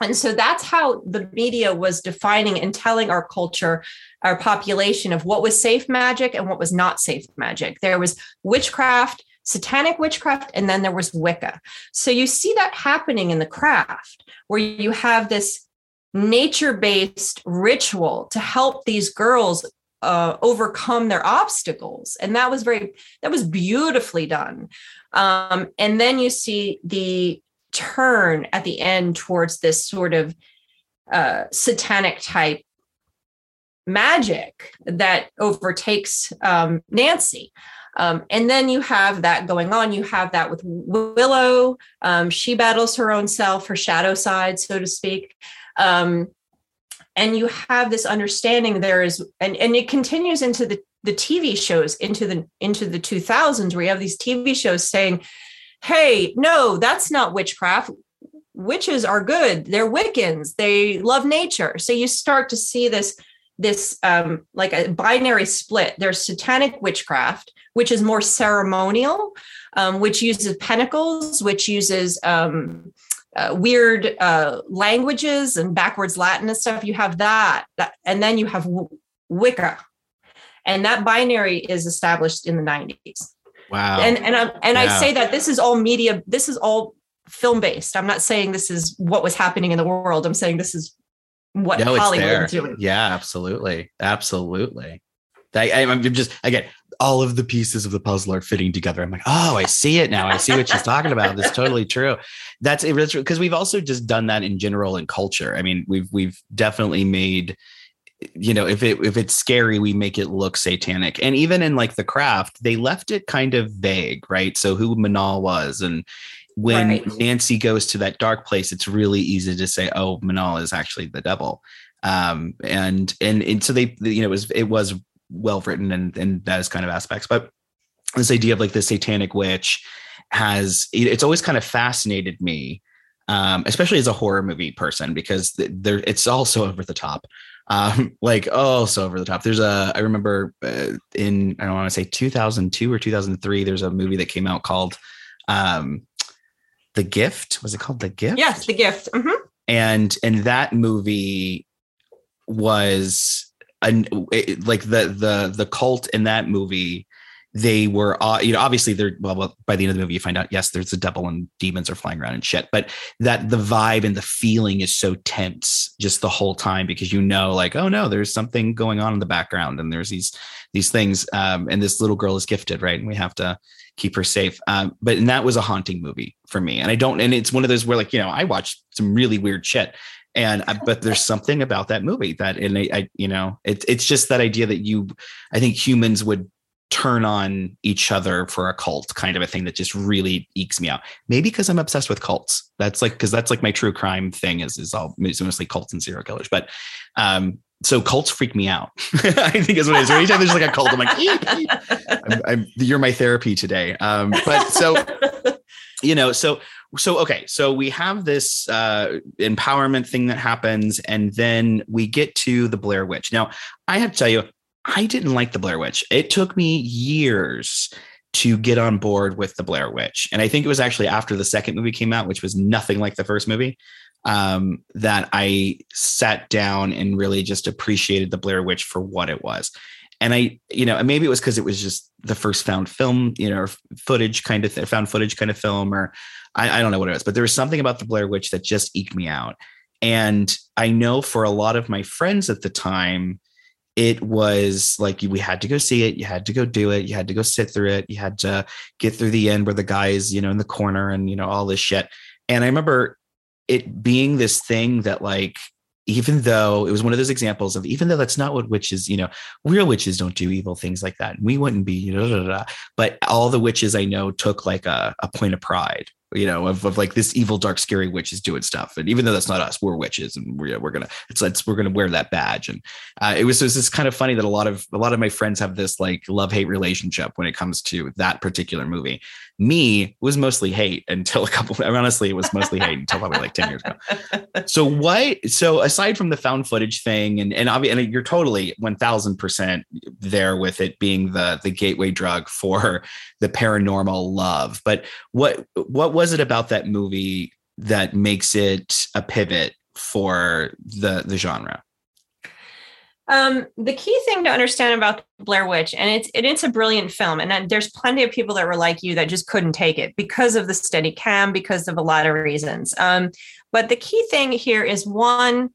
And so that's how the media was defining and telling our culture, our population, of what was safe magic and what was not safe magic. There was witchcraft, satanic witchcraft, and then there was Wicca. So you see that happening in the craft, where you have this nature-based ritual to help these girls overcome their obstacles. And that was beautifully done. And then you see the turn at the end towards this sort of satanic type magic that overtakes Nancy. And then you have that going on. You have that with Willow. She battles her own self, her shadow side, so to speak. And you have this understanding there is, and it continues into the TV shows, into the 2000s, where you have these TV shows saying, hey, no, that's not witchcraft. Witches are good. They're Wiccans. They love nature. So you start to see this like a binary split. There's satanic witchcraft, which is more ceremonial, which uses pentacles, which uses weird languages and backwards Latin and stuff. You have that, and then you have Wicca, and that binary is established in the 90s. Wow. And I say that this is all media. This is all film based. I'm not saying this is what was happening in the world. I'm saying this is what Hollywood is doing. Yeah, absolutely. I'm just, again, all of the pieces of the puzzle are fitting together. I'm like, oh, I see it now. I see what she's talking about. That's totally true. That's it, because we've also just done that in general in culture. I mean, we've definitely made, if it's scary, we make it look satanic. And even in like The Craft, they left it kind of vague, right? So who Manal was, and when Nancy goes to that dark place, it's really easy to say, oh, Manal is actually the devil. And so they, it was well written and those kind of aspects. But this idea of like the satanic witch it's always kind of fascinated me, especially as a horror movie person, because it's all so over the top. So over the top. There's I remember I don't want to say 2002 or 2003, there's a movie that came out called The Gift. Was it called The Gift? Yes, The Gift. Mm-hmm. And that movie was like the cult in that movie. They were, obviously they're, well, by the end of the movie, you find out, yes, there's a devil and demons are flying around and shit, but that the vibe and the feeling is so tense just the whole time, because like, oh no, there's something going on in the background, and there's these things, and this little girl is gifted, right? And we have to keep her safe. And that was a haunting movie for me. And it's one of those where, like, I watched some really weird shit. But there's something about that movie that, and it's just that idea that I think humans would turn on each other for a cult kind of a thing that just really ekes me out. Maybe because I'm obsessed with cults. That's like my true crime thing is mostly cults and serial killers. But so cults freak me out. I think is what it is. Anytime there's like a cult, I'm like, you're my therapy today. But so, okay. So we have this empowerment thing that happens, and then we get to the Blair Witch. Now, I have to tell you, I didn't like the Blair Witch. It took me years to get on board with the Blair Witch. And I think it was actually after the second movie came out, which was nothing like the first movie, that I sat down and really just appreciated the Blair Witch for what it was. And maybe it was because it was just the first found film, or footage kind of found footage kind of film, or I don't know what it was, but there was something about the Blair Witch that just eked me out. And I know for a lot of my friends at the time, it was like, we had to go see it. You had to go do it. You had to go sit through it. You had to get through the end where the guy is, in the corner and, all this shit. And I remember it being this thing that, like, even though it was one of those examples of, even though that's not what witches, real witches don't do evil things like that. We wouldn't be, but all the witches I know took like a point of pride, of like, this evil, dark, scary witch is doing stuff. And even though that's not us, we're witches, and we're going to wear that badge. And it was just kind of funny that a lot of my friends have this like love-hate relationship when it comes to that particular movie. Me was mostly hate until honestly, it was mostly hate until probably like 10 years ago. So aside from the found footage thing, and you're totally 1000% there with it being the gateway drug for the paranormal love. But what was it about that movie that makes it a pivot for the genre? The key thing to understand about Blair Witch, and it's a brilliant film, and there's plenty of people that were like you that just couldn't take it because of the steady cam, because of a lot of reasons. But the key thing here is, one,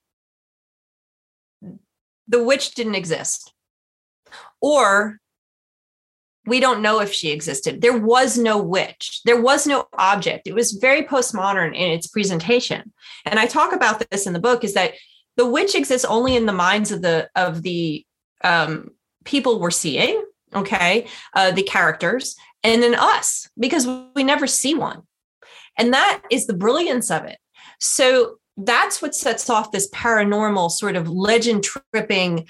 the witch didn't exist, or we don't know if she existed. There was no witch. There was no object. It was very postmodern in its presentation. And I talk about this in the book, is that the witch exists only in the minds of the people we're seeing, okay, the characters, and then us, because we never see one. And that is the brilliance of it. So that's what sets off this paranormal sort of legend tripping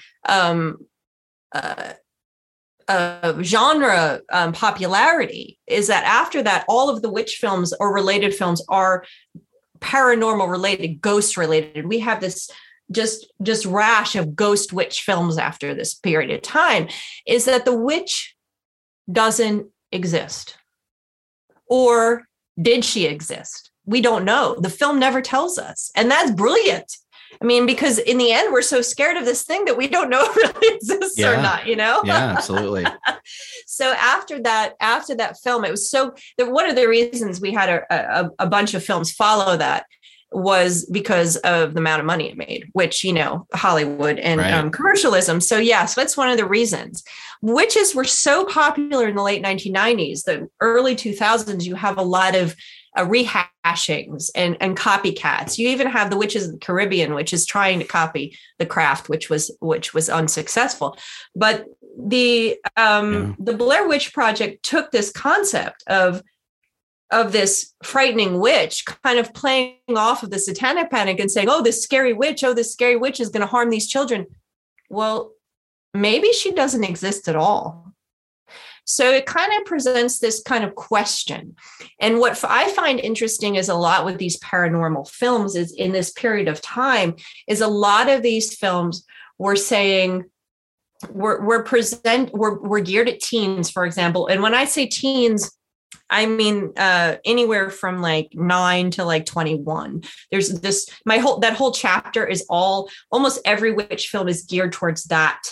genre popularity, is that after that, all of the witch films or related films are paranormal related, ghost related. We have this just rash of ghost witch films after this period of time, is that the witch doesn't exist. Or did she exist? We don't know. The film never tells us. And that's brilliant. I mean, because in the end, we're so scared of this thing that we don't know if it really exists or not, you know? Yeah, absolutely. So after that film, it was one of the reasons we had a bunch of films follow that was because of the amount of money it made, which, you know, Hollywood and commercialism. So yes, that's one of the reasons. Witches were so popular in the late 1990s, the early 2000s, you have a lot of rehashings and copycats. You even have the Witches of the Caribbean, which is trying to copy The Craft, which was unsuccessful. But the Blair Witch Project took this concept of this frightening witch, kind of playing off of the satanic panic and saying, oh, this scary witch is going to harm these children. Well, maybe she doesn't exist at all. So it kind of presents this kind of question. And what I find interesting is a lot with these paranormal films is in this period of time is a lot of these films were saying we're geared at teens, for example. And when I say teens, I mean anywhere from like 9 to like 21. There's that whole chapter is almost every witch film is geared towards that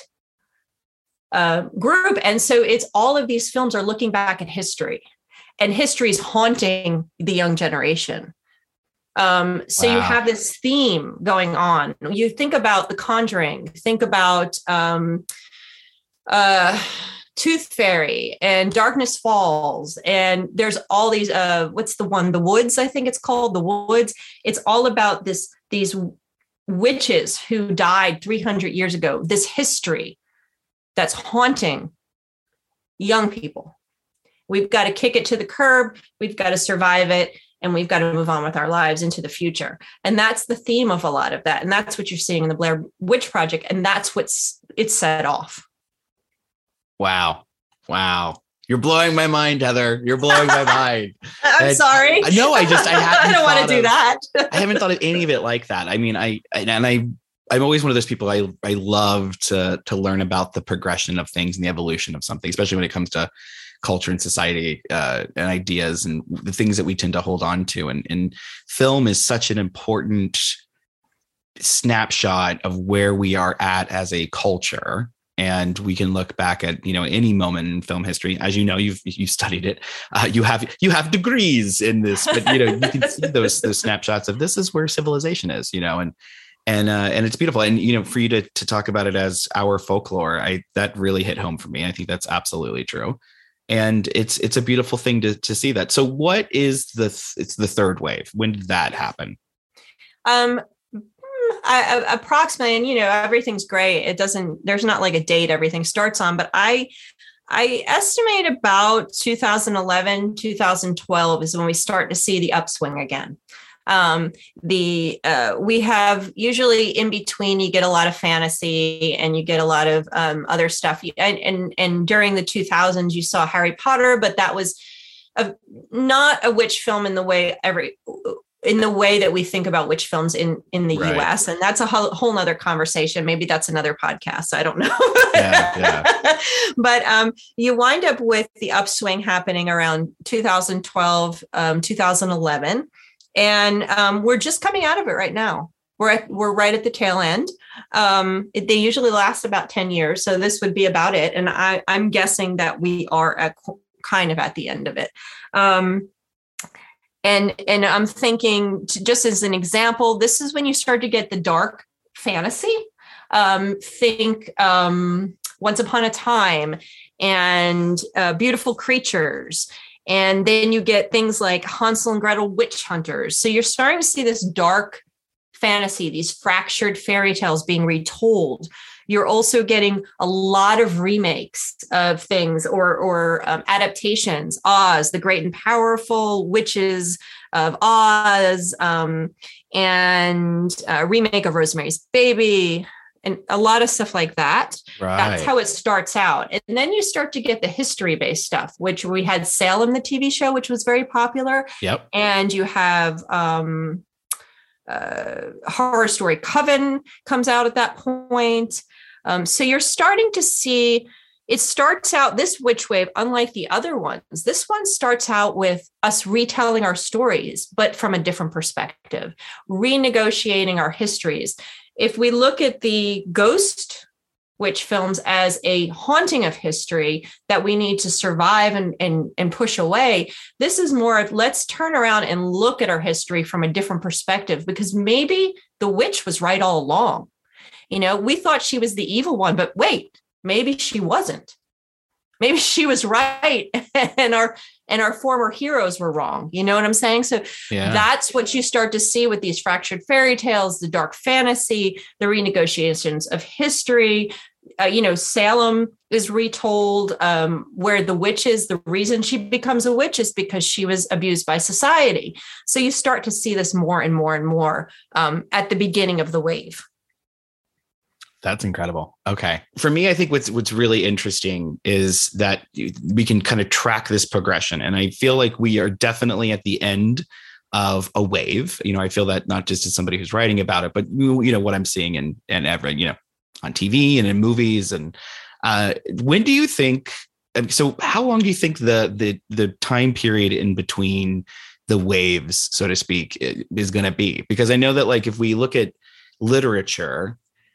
group. And so it's all of these films are looking back at history, and history is haunting the young generation. So you have this theme going on. You think about The Conjuring, think about Tooth Fairy and Darkness Falls. And there's all these, what's the one? The Woods, I think it's called The Woods. It's all about these witches who died 300 years ago, this history that's haunting young people. We've got to kick it to the curb. We've got to survive it. And we've got to move on with our lives into the future. And that's the theme of a lot of that. And that's what you're seeing in the Blair Witch Project. And that's it's set off. Wow. You're blowing my mind, Heather. You're blowing my mind. I'm sorry. No, I don't want to do that. I haven't thought of any of it like that. I mean, I'm always one of those people. I love to learn about the progression of things and the evolution of something, especially when it comes to culture and society and ideas and the things that we tend to hold on to. And film is such an important snapshot of where we are at as a culture. And we can look back at, you know, any moment in film history. As you know, you've studied it. You have degrees in this, but you know, you can see those snapshots of this is where civilization is, you know, and it's beautiful. And, you know, for you to talk about it as our folklore, that really hit home for me. I think that's absolutely true. And it's a beautiful thing to see that. So what is it's the third wave? When did that happen? Approximately, and you know, everything's great. There's not like a date everything starts on, but I estimate about 2011, 2012 is when we start to see the upswing again. We have usually in between, you get a lot of fantasy and you get a lot of other stuff. And during the 2000s, you saw Harry Potter, but that was not a witch film in the way that we think about witch films in the US. And that's a whole nother conversation. Maybe that's another podcast. I don't know. Yeah. But you wind up with the upswing happening around 2012, 2011. And we're just coming out of it right now. we're right at the tail end. They usually last about 10 years. So this would be about it. And I'm guessing that we are kind of at the end of it. And I'm thinking, just as an example, this is when you start to get the dark fantasy. Think Once Upon a Time and Beautiful Creatures. And then you get things like Hansel and Gretel Witch Hunters. So you're starting to see this dark fantasy, these fractured fairy tales being retold. You're also getting a lot of remakes of things or adaptations. Oz, The Great and Powerful, Witches of Oz, and a remake of Rosemary's Baby, and a lot of stuff like that. Right. That's how it starts out. And then you start to get the history-based stuff, which we had Salem, the TV show, which was very popular. Yep. And you have Horror Story Coven comes out at that point. So you're starting to see, it starts out, this witch wave, unlike the other ones, this one starts out with us retelling our stories, but from a different perspective, renegotiating our histories. If we look at the ghost witch films as a haunting of history that we need to survive and push away, this is more of, let's turn around and look at our history from a different perspective, because maybe the witch was right all along. You know, we thought she was the evil one, but wait, maybe she wasn't. Maybe she was right, and our former heroes were wrong. You know what I'm saying? So that's what you start to see with these fractured fairy tales, the dark fantasy, the renegotiations of history. Salem is retold, where the witch is, the reason she becomes a witch is because she was abused by society. So you start to see this more and more and more at the beginning of the wave. That's incredible. Okay. For me, I think what's really interesting is that we can kind of track this progression. And I feel like we are definitely at the end of a wave. You know, I feel that not just as somebody who's writing about it, but what I'm seeing and on TV and in movies. And when do you think, so how long do you think the time period in between the waves, so to speak, is going to be? Because I know that, like, if we look at literature,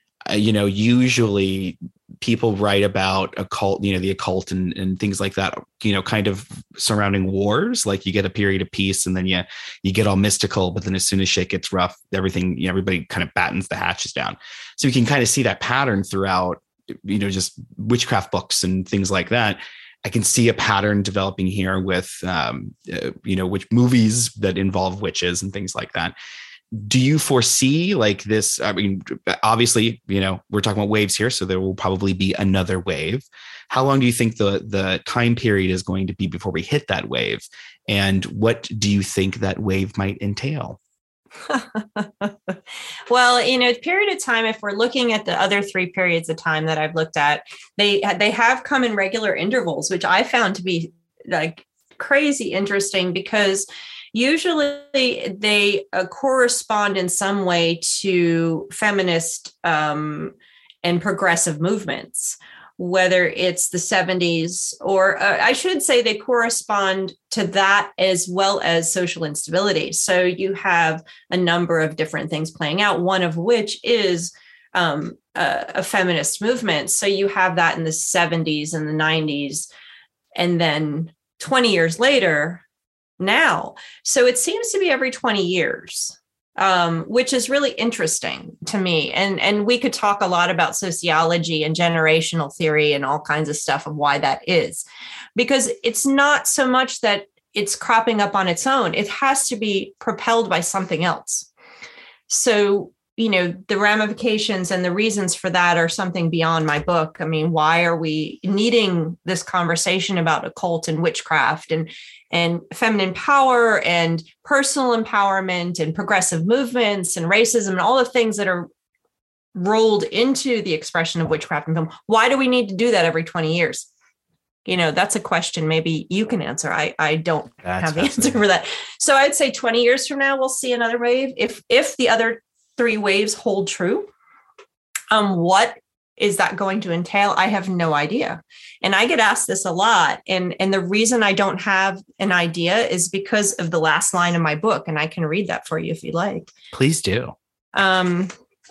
usually people write about occult, the occult and things like that, kind of surrounding wars. Like, you get a period of peace and then you get all mystical, but then as soon as shit gets rough, everything, everybody kind of battens the hatches down. So we can kind of see that pattern throughout, just witchcraft books and things like that. I can see a pattern developing here with, witch movies that involve witches and things like that. Do you foresee like this? I mean, obviously, we're talking about waves here, so there will probably be another wave. How long do you think the time period is going to be before we hit that wave? And what do you think that wave might entail? Well, period of time, if we're looking at the other 3 periods of time that I've looked at, they have come in regular intervals, which I found to be like crazy interesting, because usually they correspond in some way to feminist and progressive movements, whether it's the 70s or I should say they correspond to that as well as social instability. So you have a number of different things playing out, one of which is a feminist movement. So you have that in the 70s and the 90s, and then 20 years later, now. So it seems to be every 20 years, which is really interesting to me. And we could talk a lot about sociology and generational theory and all kinds of stuff of why that is, because it's not so much that it's cropping up on its own. It has to be propelled by something else. So, the ramifications and the reasons for that are something beyond my book. I mean, why are we needing this conversation about occult and witchcraft and feminine power and personal empowerment and progressive movements and racism and all the things that are rolled into the expression of witchcraft in film? Why do we need to do that every 20 years? That's a question maybe you can answer. I don't have the answer for that. So I'd say 20 years from now, we'll see another wave. If the other 3 waves hold true, what is that going to entail? I have no idea. And I get asked this a lot. And the reason I don't have an idea is because of the last line of my book. And I can read that for you if you like. Please do. And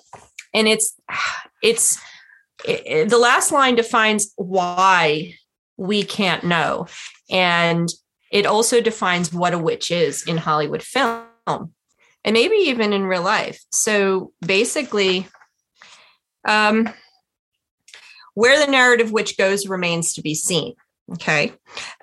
the last line defines why we can't know. And it also defines what a witch is in Hollywood film and maybe even in real life. So basically, where the narrative witch goes remains to be seen. Okay.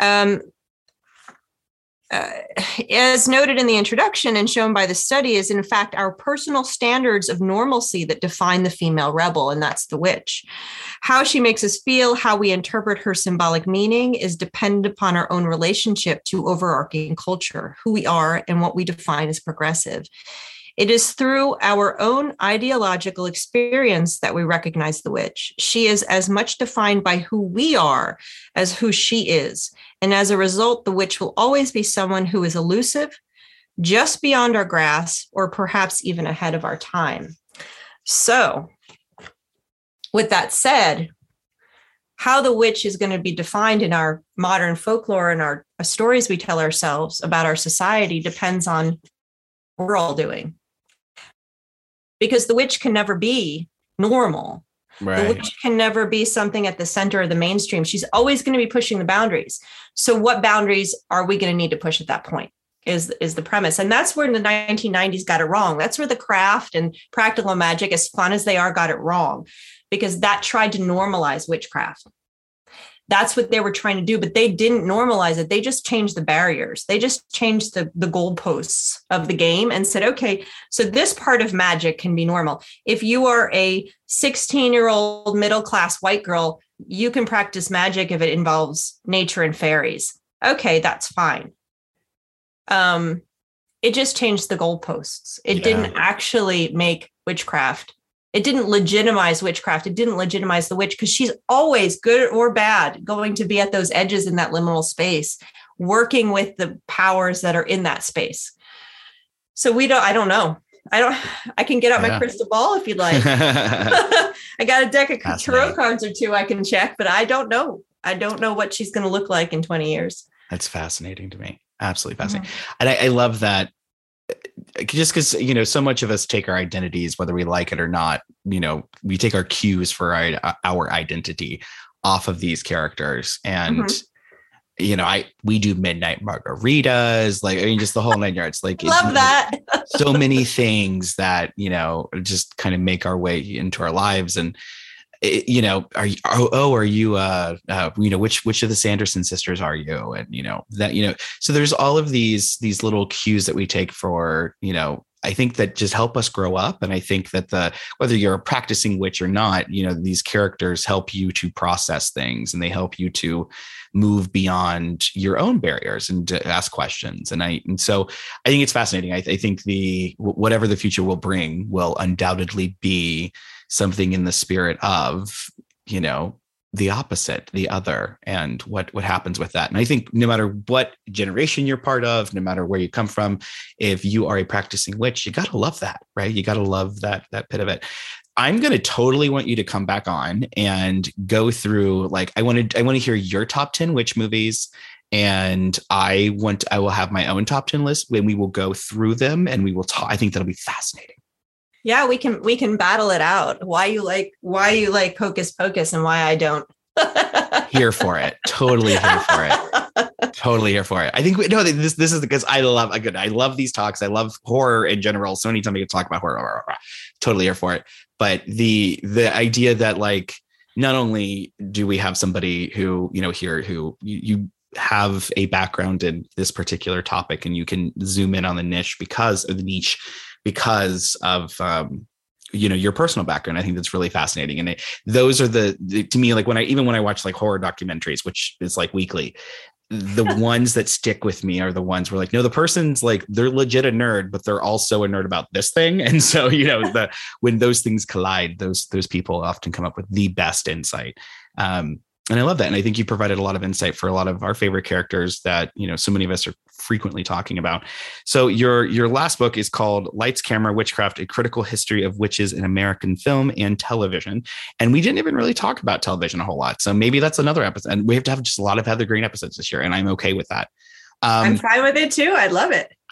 As noted in the introduction and shown by the study, is in fact our personal standards of normalcy that define the female rebel, and that's the witch. How she makes us feel, how we interpret her symbolic meaning is dependent upon our own relationship to overarching culture, who we are, and what we define as progressive. It is through our own ideological experience that we recognize the witch. She is as much defined by who we are as who she is. And as a result, the witch will always be someone who is elusive, just beyond our grasp, or perhaps even ahead of our time. So, with that said, how the witch is going to be defined in our modern folklore and our stories we tell ourselves about our society depends on what we're all doing. Because the witch can never be normal. Right. The witch can never be something at the center of the mainstream. She's always going to be pushing the boundaries. So what boundaries are we going to need to push at that point is the premise. And that's where the 1990s got it wrong. That's where the craft and practical magic, as fun as they are, got it wrong, because that tried to normalize witchcraft. That's what they were trying to do, but they didn't normalize it. They just changed the barriers. They just changed the goalposts of the game and said, okay, so this part of magic can be normal. If you are a 16-year-old middle-class white girl, you can practice magic if it involves nature and fairies. Okay, that's fine. It just changed the goalposts. It didn't actually make witchcraft. It didn't legitimize witchcraft. It didn't legitimize the witch, because she's always, good or bad, going to be at those edges in that liminal space, working with the powers that are in that space. So I don't know. I can get out my crystal ball if you'd like. I got a deck of tarot cards or two I can check, but I don't know. I don't know what she's going to look like in 20 years. That's fascinating to me. Absolutely fascinating. And I love that. Just because, so much of us take our identities, whether we like it or not, we take our cues for our identity off of these characters. And, we do midnight margaritas, just the whole 9 yards. Love that. So many things that, just kind of make our way into our lives. And, are you, which of the Sanderson sisters are you? And, so there's all of these little cues that we take for, I think that just help us grow up. And I think that whether you're a practicing witch or not, these characters help you to process things, and they help you to move beyond your own barriers and to ask questions. And so I think it's fascinating. I think whatever the future will bring will undoubtedly be something in the spirit of, the opposite, the other, and what happens with that. And I think no matter what generation you're part of, no matter where you come from, if you are a practicing witch, you got to love that, right? You got to love that bit of it. I'm going to totally want you to come back on and go through, I want to hear your top 10 witch movies. And I will have my own top 10 list when we will go through them and we will talk. I think that'll be fascinating. Yeah, we can battle it out. Why you like Hocus Pocus and why I don't. Here for it. Totally here for it. Totally here for it. I think this is because I love these talks. I love horror in general. So anytime we can talk about horror, totally here for it. But the idea that not only do we have somebody who, here who you have a background in this particular topic and you can zoom in on the niche because of your personal background. I think that's really fascinating. And those are to me, when I watch horror documentaries, which is weekly, the ones that stick with me are the ones where no, the person's they're legit a nerd, but they're also a nerd about this thing. And so, when those things collide, those people often come up with the best insight. And I love that. And I think you provided a lot of insight for a lot of our favorite characters that, so many of us are frequently talking about. So your last book is called Lights, Camera, Witchcraft, A Critical History of Witches in American Film and Television. And we didn't even really talk about television a whole lot. So maybe that's another episode. And we have to have just a lot of Heather Green episodes this year. And I'm okay with that. I'm fine with it too. I love it.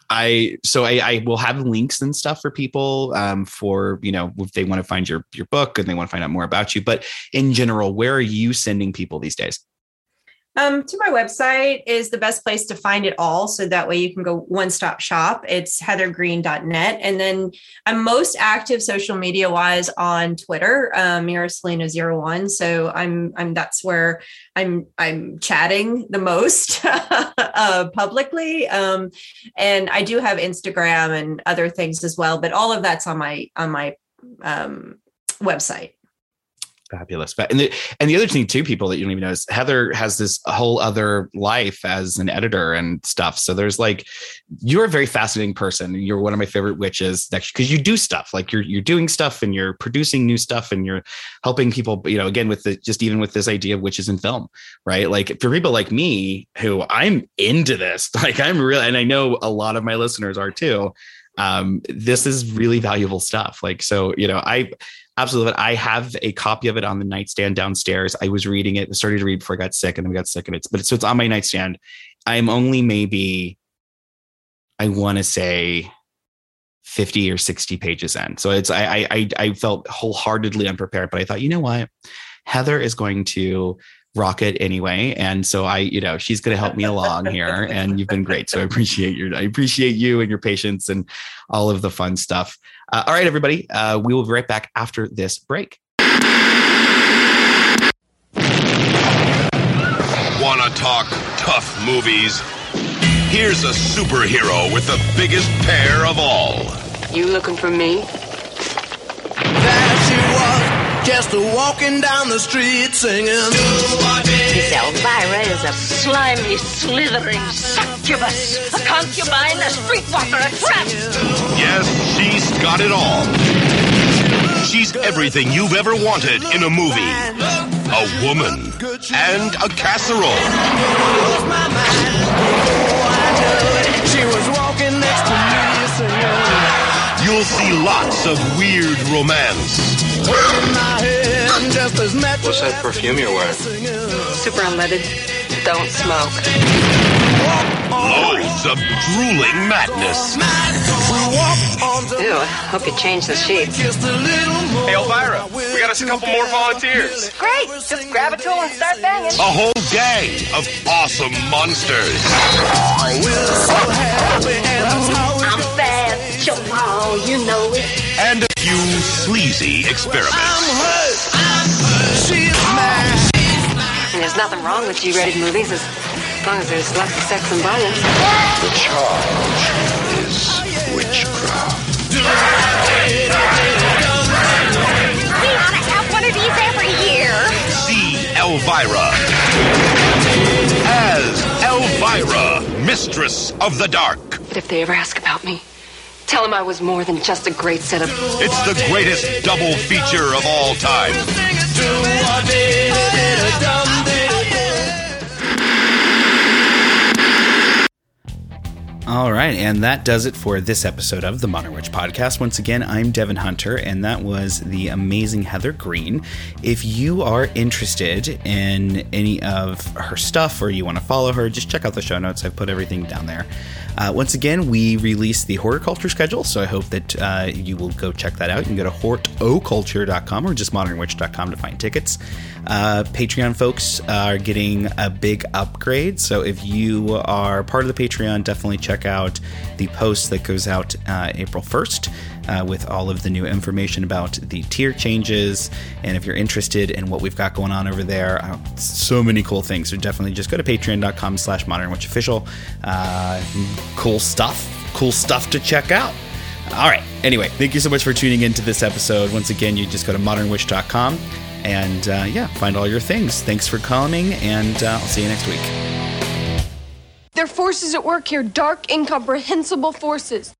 I will have links and stuff for people for, if they want to find your book and they want to find out more about you. But in general, where are you sending people these days? To my website is the best place to find it all. So that way you can go one-stop shop. It's heathergreen.net. And then I'm most active social media wise on Twitter, Miraselina01. So that's where I'm chatting the most publicly. And I do have Instagram and other things as well, but all of that's on my website. Fabulous. And the other thing too, people that you don't even know, is Heather has this whole other life as an editor and stuff. So there's you're a very fascinating person. You're one of my favorite witches because you do stuff like you're doing stuff and you're producing new stuff and you're helping people, again, with even with this idea of witches in film, right? Like for people like me who I'm into this, I'm real. And I know a lot of my listeners are too. This is really valuable stuff. Absolutely. I have a copy of it on the nightstand downstairs. I was reading it, started to read before I got sick, and then we got sick of it. So it's on my nightstand. I'm only maybe, I want to say 50 or 60 pages in. So I felt wholeheartedly unprepared, but I thought, you know what? Heather is going to rock it anyway. And so she's going to help me along here, and you've been great. So I appreciate you and your patience and all of the fun stuff. All right, everybody, we will be right back after this break. Wanna talk tough movies? Here's a superhero with the biggest pair of all. You looking for me? There she was, just walking down the street singing. Miss Elvira is a slimy, slithering succubus, a concubine, a streetwalker, a tramp. Yes, she's got it all. She's everything you've ever wanted in a movie. A woman and a casserole. She was walking next to me singing. You'll see lots of weird romance. What's that perfume you're wearing? Super unleaded. Don't smoke. Loads of drooling madness. Ew, I hope you changed the sheets. Hey, Elvira, we got us a couple more volunteers. Great, just grab a tool and start banging. A whole gang of awesome monsters. I'm bad, Jamal, you know it. And a few sleazy experiments. And there's nothing wrong with G-rated movies as long as there's lots of sex and violence. The charge is witchcraft. We ought to have one of these every year. See Elvira as Elvira, Mistress of the Dark. But if they ever ask about me, tell them I was more than just a great set of... It's the greatest double feature of all time. All right, and that does it for this episode of the Modern Witch Podcast. Once again, I'm Devin Hunter, and that was the amazing Heather Green. If you are interested in any of her stuff or you want to follow her, just check out the show notes. I've put everything down there. Once again, we release the horror culture schedule, so I hope that you will go check that out. You can go to hortoculture.com or just modernwitch.com to find tickets. Patreon folks are getting a big upgrade, so if you are part of the Patreon, definitely check out the post that goes out April 1st with all of the new information about the tier changes. And if you're interested in what we've got going on over there, so many cool things. So definitely just go to patreon.com/modernwitchofficial. Cool stuff to check out. All right. Anyway, thank you so much for tuning into this episode. Once again, you just go to modernwitch.com and find all your things. Thanks for coming, and I'll see you next week. There are forces at work here, dark, incomprehensible forces.